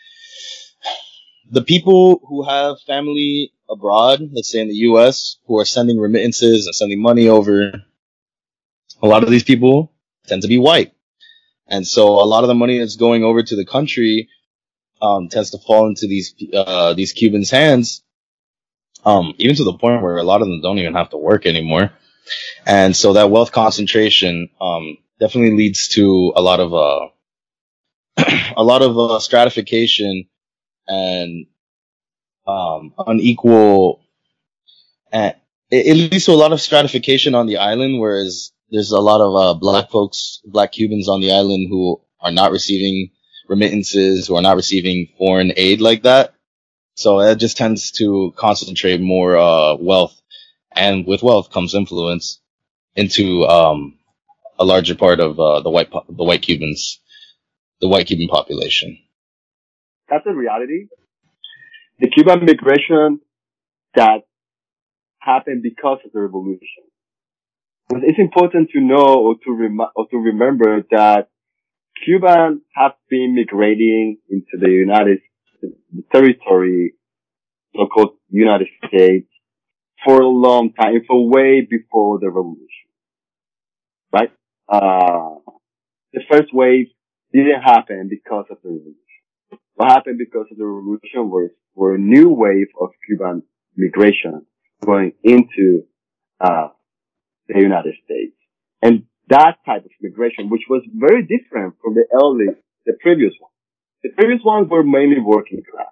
the people who have family abroad, let's say in the U S, who are sending remittances and sending money over, a lot of these people tend to be white, and so a lot of the money that's going over to the country um, tends to fall into these uh, these Cubans' hands, um, even to the point where a lot of them don't even have to work anymore. And so that wealth concentration, um, definitely leads to a lot of, uh, a lot of, uh, stratification and, um, unequal, and it, it leads to a lot of stratification on the island, whereas there's a lot of, uh, black folks, black Cubans on the island who are not receiving remittances, who are not receiving foreign aid like that. So that just tends to concentrate more, uh, wealth. And with wealth comes influence into um, a larger part of uh, the white po- the white Cubans, the white Cuban population. That's a reality. The Cuban migration that happened because of the revolution. But it's important to know or to rem- or to remember that Cubans have been migrating into the United the territory, so-called United States, for a long time, for way before the revolution, right? Uh, the first wave didn't happen because of the revolution. What happened because of the revolution was, were a new wave of Cuban migration going into, uh, the United States. And that type of migration, which was very different from the early, the previous ones. The previous ones were mainly working class.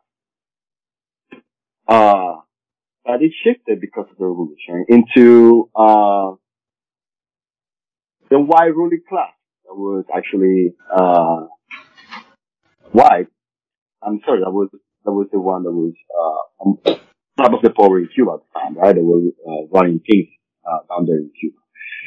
Uh, but it shifted because of the revolution into, uh, the white ruling class that was actually, uh, white. I'm sorry, that was, that was the one that was, uh, on top of the power in Cuba at the time, right? They were, uh, running things, uh, down there in Cuba.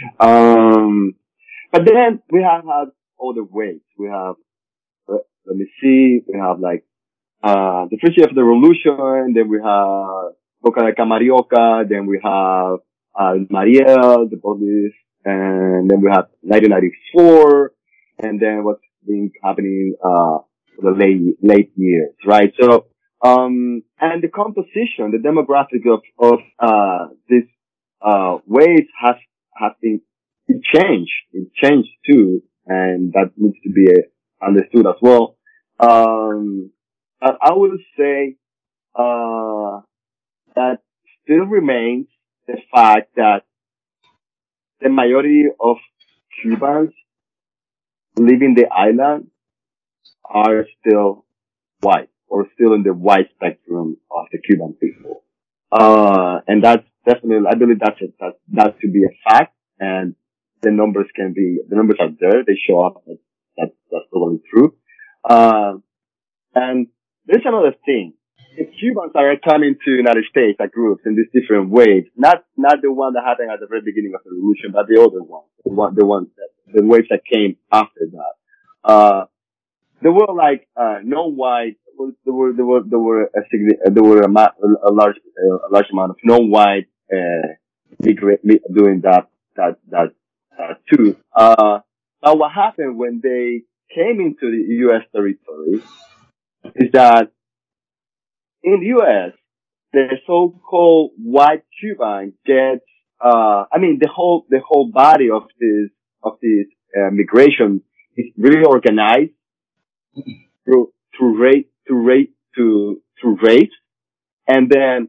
Um, but then we have had other ways. We have, uh, let me see, we have like, uh, the first year of the revolution, then we have Boca de Camarioca, then we have, uh, Mariel, the police, and then we have nineteen ninety-four, and then what's been happening, uh, for the late, late years, right? So, um, and the composition, the demographic of, of, uh, this, uh, ways has, has been, it changed, it changed too, and that needs to be uh, understood as well. Um, but I will say, uh, that still remains the fact that the majority of Cubans living the island are still white, or still in the white spectrum of the Cuban people. Uh, and that's definitely, I believe that's it. That, that to be a fact, and the numbers can be, the numbers are there, they show up, that, that that's totally true. Uh, and there's another thing. The Cubans are coming to the United States as groups in these different waves. Not, not the one that happened at the very beginning of the revolution, but the other one. The one, the ones that, the waves that came after that. Uh, there were like, uh, non-white, there were, there were, there were a, there were a, ma- a large, a large amount of non-white, uh, migrate, doing that, that, that, uh, too. Uh, now what happened when they came into the U S territory is that in the U S, the so-called white Cuban gets, uh, I mean, the whole, the whole body of this, of this, uh, migration is really organized through, through race, through race, to, through race. And then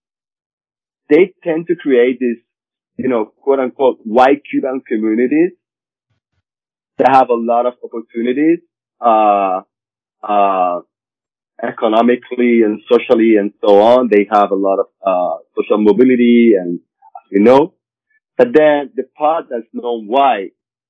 they tend to create this, you know, quote unquote, white Cuban communities that have a lot of opportunities, uh, uh, economically and socially and so on. They have a lot of, uh, social mobility and, you know, but then the part that's non-white,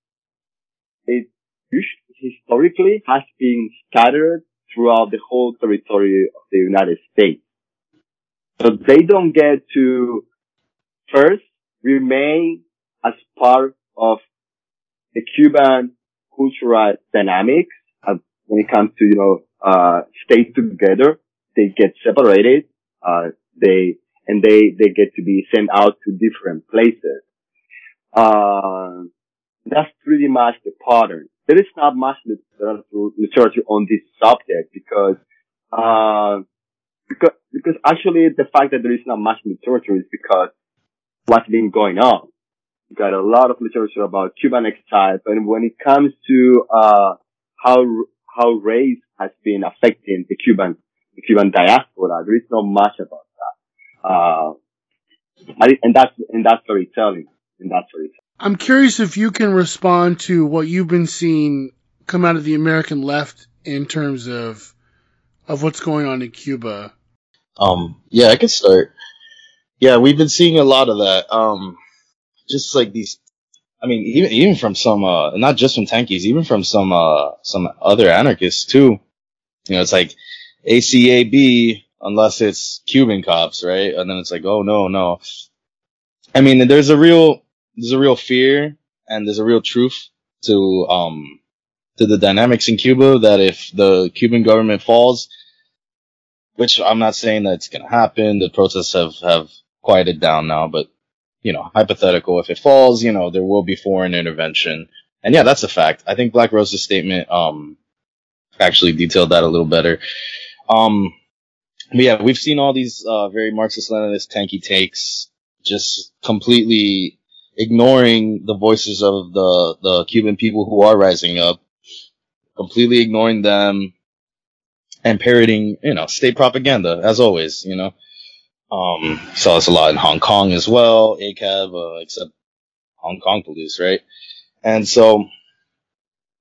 it historically has been scattered throughout the whole territory of the United States. So they don't get to first remain as part of the Cuban cultural dynamics uh, when it comes to, you know, uh, stay together. They get separated, uh, they, and they, they get to be sent out to different places. Uh, that's pretty much the pattern. There is not much literature on this subject because, uh, because, because actually the fact that there is not much literature is because what's been going on. You got a lot of literature about Cuban exile, but when it comes to, uh, how, how race has been affecting the Cuban, the Cuban diaspora, there is not much about that. Uh, and that's, and that's very telling. And that's very telling. I'm curious if you can respond to what you've been seeing come out of the American left in terms of, of what's going on in Cuba. Um, yeah, I can start. Yeah, we've been seeing a lot of that. Um, just like these, I mean, even, even from some, uh, not just from tankies, even from some, uh, some other anarchists too. You know, it's like A C A B unless it's Cuban cops, right? And then it's like, oh no, no. I mean, there's a real, there's a real fear and there's a real truth to, um, to the dynamics in Cuba that if the Cuban government falls, which I'm not saying that it's going to happen, the protests have, have quieted down now, but, you know, hypothetical, if it falls, you know, there will be foreign intervention. And yeah, that's a fact. I think Black Rose's statement, um, actually detailed that a little better. Um, but yeah, we've seen all these, uh, very Marxist-Leninist tanky takes just completely ignoring the voices of the, the Cuban people who are rising up, completely ignoring them and parroting, you know, state propaganda, as always, you know. Um, saw this a lot in Hong Kong as well, A C A B, uh, except Hong Kong police, right? And so,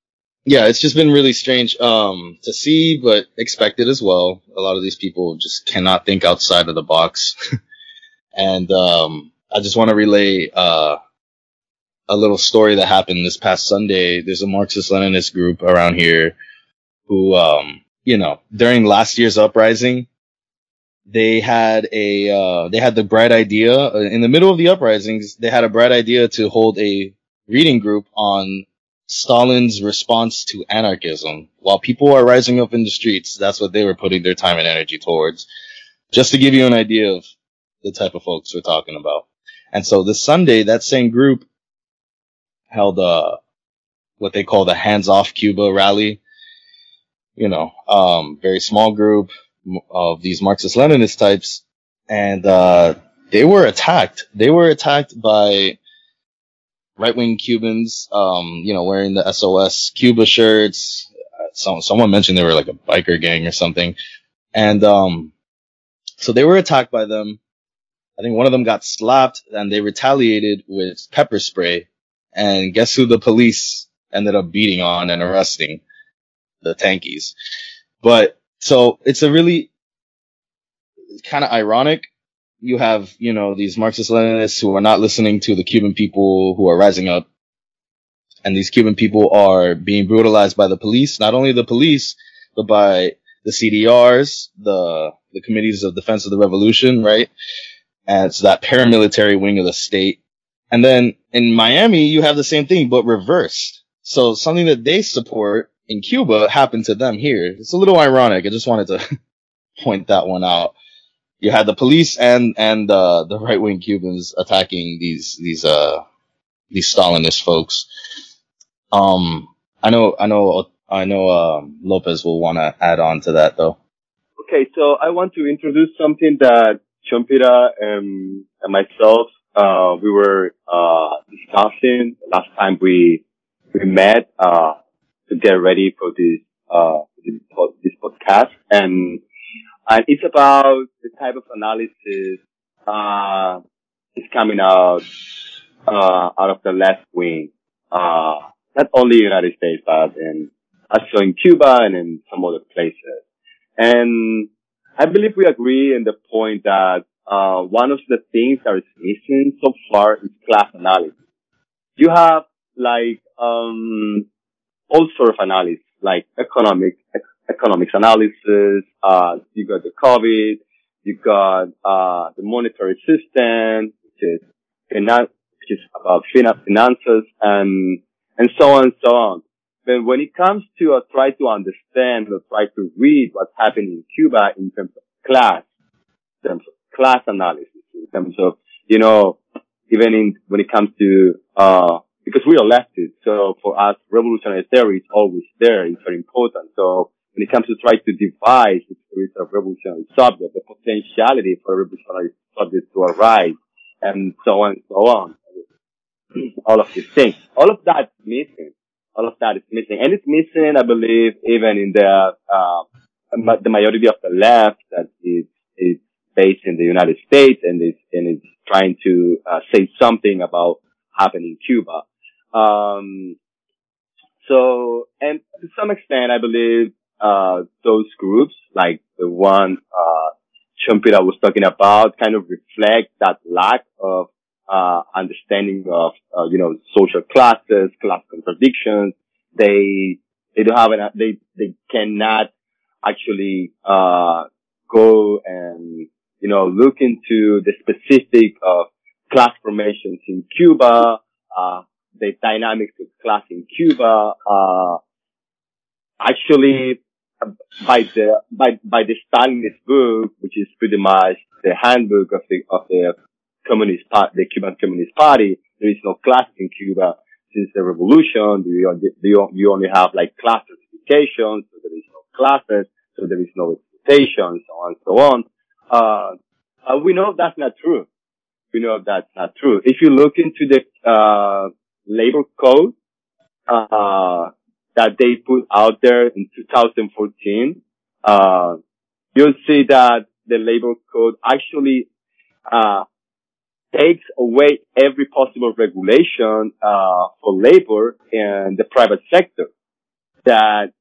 yeah, it's just been really strange um, to see, but expected as well. A lot of these people just cannot think outside of the box. And um, I just want to relay uh, a little story that happened this past Sunday. There's a Marxist-Leninist group around here who, um, you know, during last year's uprising, they had a uh, they had the bright idea uh, in the middle of the uprisings. They had a bright idea to hold a reading group on Stalin's response to anarchism. While people are rising up in the streets, that's what they were putting their time and energy towards. Just to give you an idea of the type of folks we're talking about. And so this Sunday, that same group held a what they call the Hands Off Cuba rally. You know, um, very small group of these Marxist-Leninist types, and uh, they were attacked. They were attacked by right-wing Cubans, um, you know, wearing the S O S Cuba shirts. Some, someone mentioned they were like a biker gang or something. And um, so they were attacked by them. I think one of them got slapped, and they retaliated with pepper spray. And guess who the police ended up beating on and arresting? The tankies. But so it's a really kind of ironic. You have, you know, these Marxist-Leninists who are not listening to the Cuban people who are rising up. And these Cuban people are being brutalized by the police, not only the police, but by the C D Rs, the, the Committees of Defense of the Revolution, right? And it's that paramilitary wing of the state. And then in Miami, you have the same thing, but reversed. So something that they support in Cuba happened to them here. It's a little ironic. I just wanted to point that one out. You had the police and, and, uh, the right-wing Cubans attacking these, these, uh, these Stalinist folks. Um, I know, I know, I know, um, Lopez will want to add on to that though. Okay, so I want to introduce something that Chompita and, and myself, uh, we were, uh, discussing last time we, we met, uh, to get ready for this, uh, this, this podcast. And, and it's about the type of analysis, uh, is coming out, uh, out of the left wing, uh, not only in the United States, but in, also in Cuba and in some other places. And I believe we agree in the point that, uh, one of the things that is missing so far is class analysis. You have, like, um, all sort of analysis, like economic, ec- economics analysis, uh, you got the COVID, you got, uh, the monetary system, which is, finan- which is about fin- finances and, and so on and so on. But when it comes to uh, try to understand or try to read what's happening in Cuba in terms of class, in terms of class analysis, in terms of, you know, even in, when it comes to, uh, because we are leftists, so for us, revolutionary theory is always there. It's very important. So when it comes to try to devise the theories of revolutionary subject, the potentiality for revolutionary subject to arise, and so on and so on. All of these things. All of that is missing. All of that is missing. And it's missing, I believe, even in the, uh, the majority of the left that is, is based in the United States and is, and is trying to, uh, say something about happening in Cuba. Um, so, and to some extent, I believe, uh, those groups, like the one, uh, Chompita was talking about, kind of reflect that lack of, uh, understanding of, uh, you know, social classes, class contradictions. They, they don't have an, they, they cannot actually, uh, go and, you know, look into the specific of class formations in Cuba, uh, the dynamics of class in Cuba, uh, actually, by the, by, by the Stalinist book, which is pretty much the handbook of the, of the Communist Party, the Cuban Communist Party, there is no class in Cuba. Since the revolution, you, you, you only have like class certifications, so there is no classes, so there is no exploitation, so on and so on. Uh, uh, we know that's not true. We know that's not true. If you look into the, uh, labor code, uh, that they put out there in two thousand fourteen, uh, you'll see that the labor code actually, uh, takes away every possible regulation, uh, for labor in the private sector. that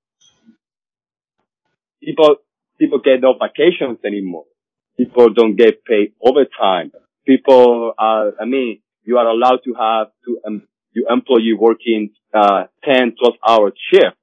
people people get no vacations anymore. People don't get paid overtime. People are, I mean, you are allowed to have to um, your employee working uh ten, twelve hour shift.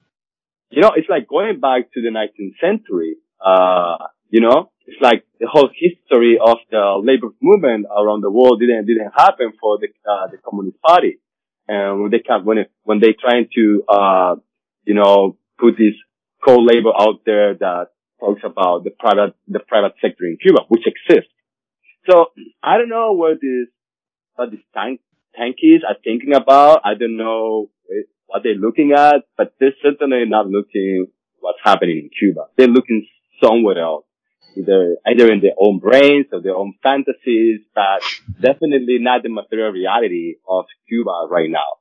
You know, it's like going back to the nineteenth century. Uh, you know, it's like the whole history of the labor movement around the world didn't didn't happen for the uh, the Communist Party. And when they can, when it, when they trying to uh, you know, put this co-labor out there that talks about the private the private sector in Cuba, which exists. So I don't know what this what these tank tankies are thinking about. I don't know what they're looking at, but they're certainly not looking what's happening in Cuba. They're looking somewhere else, either either in their own brains or their own fantasies, but definitely not the material reality of Cuba right now.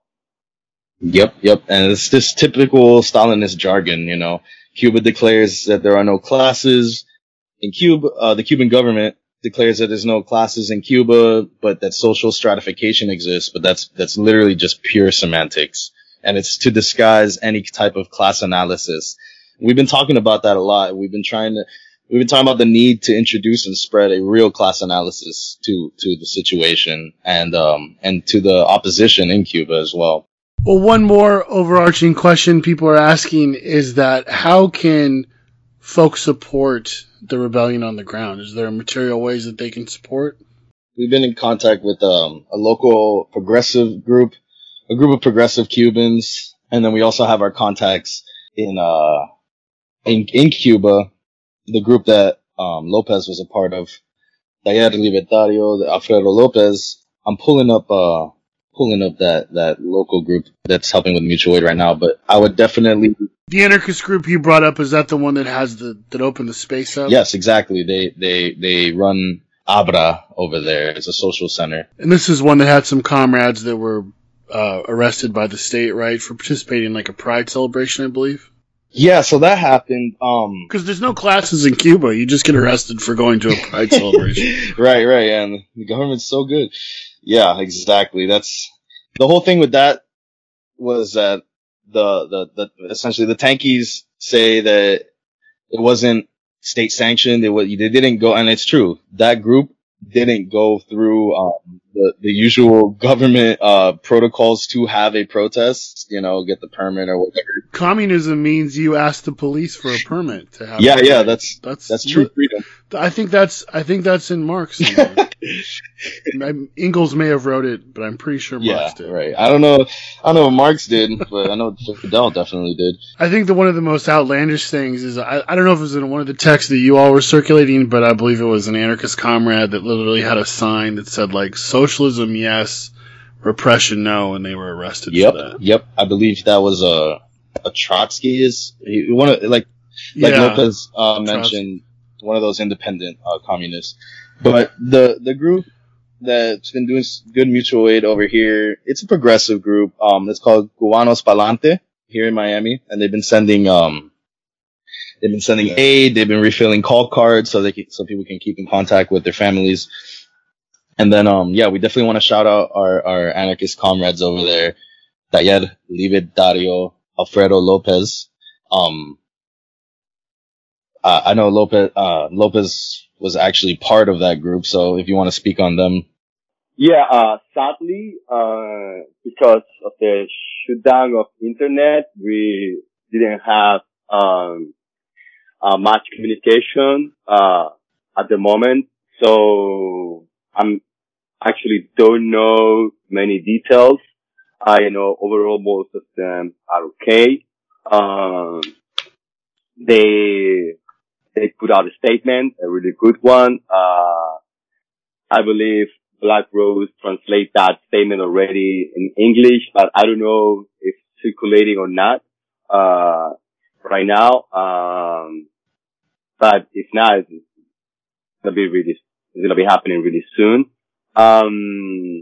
Yep, yep. And it's this typical Stalinist jargon, you know. Cuba declares that there are no classes in Cuba. Uh, the Cuban government declares that there's no classes in Cuba, but that social stratification exists. But that's, that's literally just pure semantics. And it's to disguise any type of class analysis. We've been talking about that a lot. We've been trying to, we've been talking about the need to introduce and spread a real class analysis to, to the situation and, um, and to the opposition in Cuba as well. Well, one more overarching question people are asking is that how can folks support the rebellion on the ground? Is there material ways that they can support? We've been in contact with um, a local progressive group, a group of progressive Cubans, and then we also have our contacts in uh in in Cuba, the group that um, Lopez was a part of, Taller Libertario, the Alfredo Lopez. I'm pulling up uh pulling up that that local group that's helping with mutual aid right now, but I would definitely. The anarchist group you brought up, is that the one that has the that opened the space up? Yes, exactly. They they they run Abra over there. It's a social center. And this is one that had some comrades that were uh, arrested by the state, right, for participating in like a pride celebration, I believe. Yeah, so that happened. Um, because there's no classes in Cuba, you just get arrested for going to a pride celebration. Right, right, and the government's so good. Yeah, exactly. That's the whole thing with that was that the the the essentially the tankies say that it wasn't state sanctioned. It was they didn't go, and it's true. That group didn't go through um, the the usual government uh protocols to have a protest. You know, get the permit or whatever. Communism means you ask the police for a permit to have. Yeah, a yeah, that's that's that's true freedom. I think that's I think that's in Marx. Engels may have wrote it, but I'm pretty sure Marx yeah, did. Right. I don't know. I don't know what Marx did, but I know Fidel definitely did. I think that one of the most outlandish things is I, I don't know if it was in one of the texts that you all were circulating, but I believe it was an anarchist comrade that literally had a sign that said like socialism yes, repression no, and they were arrested yep, for that. Yep. I believe that was a a Trotskyist. He, one of like like yeah, Lopez uh, mentioned, one of those independent uh, communists. But the the group that's been doing good mutual aid over here, it's a progressive group. Um, it's called Cubanos Pa'lante here in Miami, and they've been sending um, they've been sending aid. They've been refilling call cards so they can, so people can keep in contact with their families. And then um, yeah, we definitely want to shout out our our anarchist comrades over there, Taller Libertario, Alfredo Lopez. Um, uh, I know Lopez uh, Lopez was actually part of that group, so if you want to speak on them. Yeah, uh, sadly, uh, because of the shutdown of internet, we didn't have, um, uh, much communication, uh, at the moment. So I'm actually don't know many details. I know overall most of them are okay. Um, they, They put out a statement, a really good one. Uh, I believe Black Rose translate that statement already in English, but I don't know if it's circulating or not, uh, right now. Um, but if not, it's gonna be really, it's gonna be happening really soon. Um,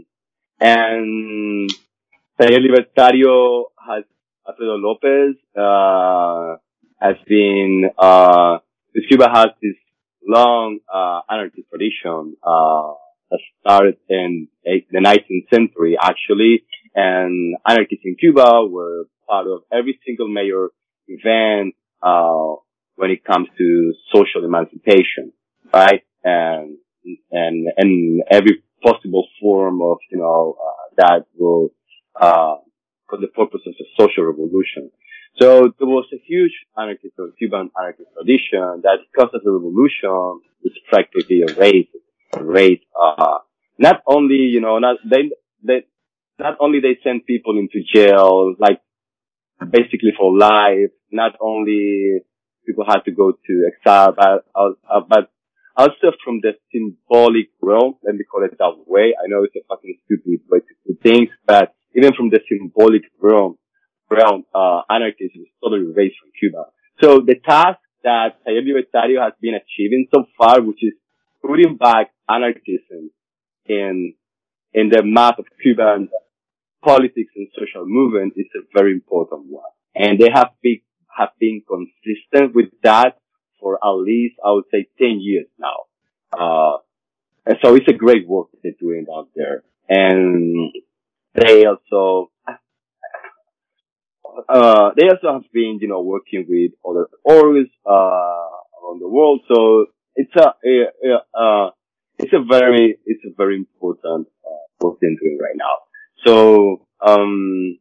and Taller Libertario has, Alfredo Lopez, uh, has been, uh, Cuba has this long, uh, anarchist tradition, uh, that started in the nineteenth century, actually, and anarchists in Cuba were part of every single major event, uh, when it comes to social emancipation, right? And, and, and every possible form of, you know, uh, that will, uh, for the purpose of a social revolution. So there was a huge anarchist or Cuban anarchist tradition that because of the revolution, it's practically erased, erased, uh, not only, you know, not, they, they, not only they send people into jail, like, basically for life, not only people had to go to exile, but, uh, but also from the symbolic realm, let me call it that way. I know it's a fucking stupid way to do things, but even from the symbolic realm, realm, uh, anarchism is totally erased from Cuba. So the task that Taller Libertario has been achieving so far, which is putting back anarchism in, in the map of Cuban politics and social movement, is a very important one. And they have been, have been consistent with that for at least, I would say, ten years now. Uh, and so it's a great work they're doing out there. And they also, uh, they also have been, you know, working with other orgs, uh, around the world. So it's a, a, a uh, it's a very, it's a very important, uh, work they're doing right now. So, um,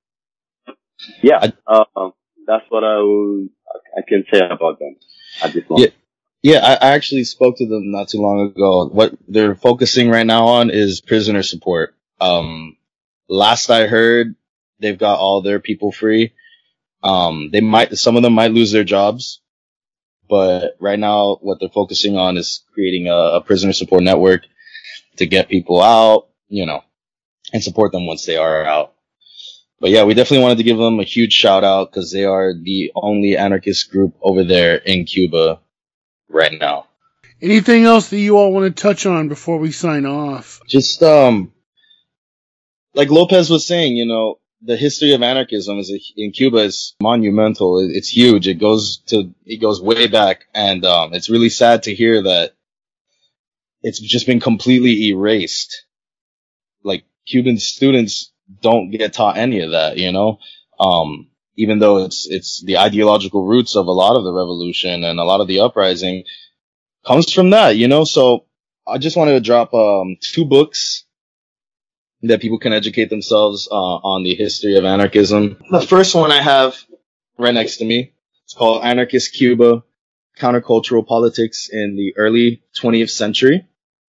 yeah, uh, that's what I will, I can say about them at this moment. Yeah, yeah I, I actually spoke to them not too long ago. What they're focusing right now on is prisoner support. Um, last I heard, they've got all their people free. Um, they might, some of them might lose their jobs, but right now what they're focusing on is creating a, a prisoner support network to get people out, you know, and support them once they are out. But yeah, we definitely wanted to give them a huge shout out because they are the only anarchist group over there in Cuba right now. Anything else that you all want to touch on before we sign off? Just, um, like Lopez was saying, you know, the history of anarchism is a, in Cuba is monumental. It, it's huge. It goes to, it goes way back. And, um, it's really sad to hear that it's just been completely erased. Like, Cuban students don't get taught any of that, you know? Um, even though it's, it's the ideological roots of a lot of the revolution and a lot of the uprising comes from that, you know? So I just wanted to drop, um, two books that people can educate themselves, uh, on the history of anarchism. The first one I have right next to me, it's called Anarchist Cuba, Countercultural Politics in the Early twentieth Century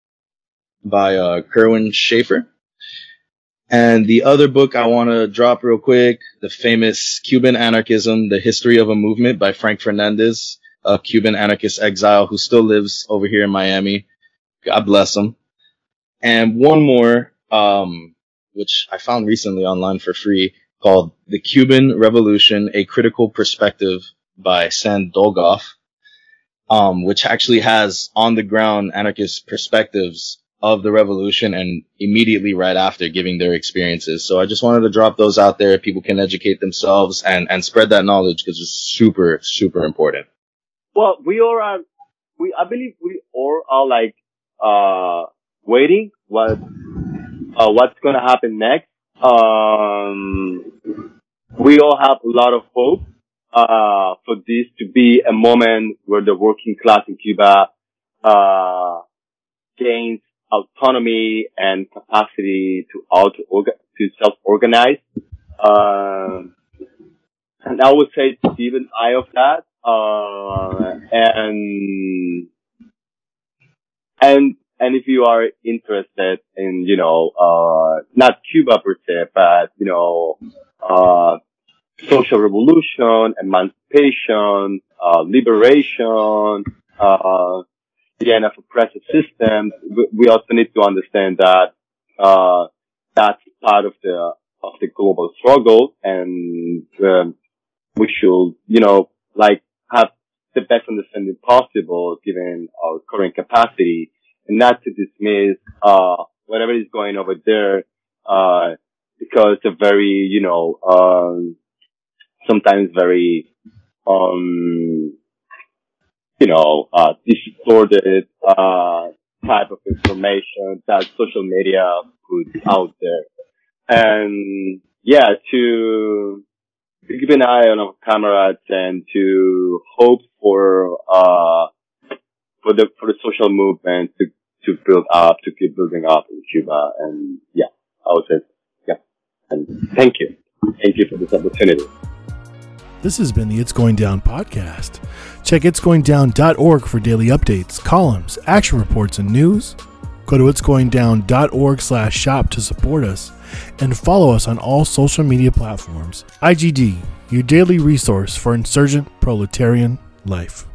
by, uh, Kerwin Schaefer. And the other book I want to drop real quick, the famous Cuban Anarchism, The History of a Movement by Frank Fernandez, a Cuban anarchist exile who still lives over here in Miami. God bless him. And one more, um, which I found recently online for free, called The Cuban Revolution, A Critical Perspective by Sand Dolgoff, um, which actually has on the ground anarchist perspectives of the revolution and immediately right after giving their experiences. So I just wanted to drop those out there. People can educate themselves and, and spread that knowledge because it's super, super important. Well, we all are, we, I believe we all are like, uh, waiting what, uh, what's going to happen next. Um, we all have a lot of hope, uh, for this to be a moment where the working class in Cuba, uh, gains autonomy and capacity to auto to self-organize. Um, and I would say to keep an eye of that. Uh, and, and, and if you are interested in, you know, uh, not Cuba per se, but, you know, uh, social revolution, emancipation, uh, liberation, uh, the end of oppressive systems, we also need to understand that, uh, that's part of the, of the global struggle, and, um, we should, you know, like, have the best understanding possible given our current capacity, and not to dismiss, uh, whatever is going over there, uh, because it's a very, you know, um, sometimes very, um, you know, uh, distorted, uh, type of information that social media puts out there. And yeah, to, to keep an eye on our comrades and to hope for uh for the for the social movement to to build up, to keep building up in Cuba. And yeah, I would say yeah. And thank you, thank you for this opportunity. This has been the It's Going Down podcast. Check its going down dot org for daily updates, columns, action reports, and news. Go to its going down dot org slash shop to support us, and follow us on all social media platforms. I G D, your daily resource for insurgent proletarian life.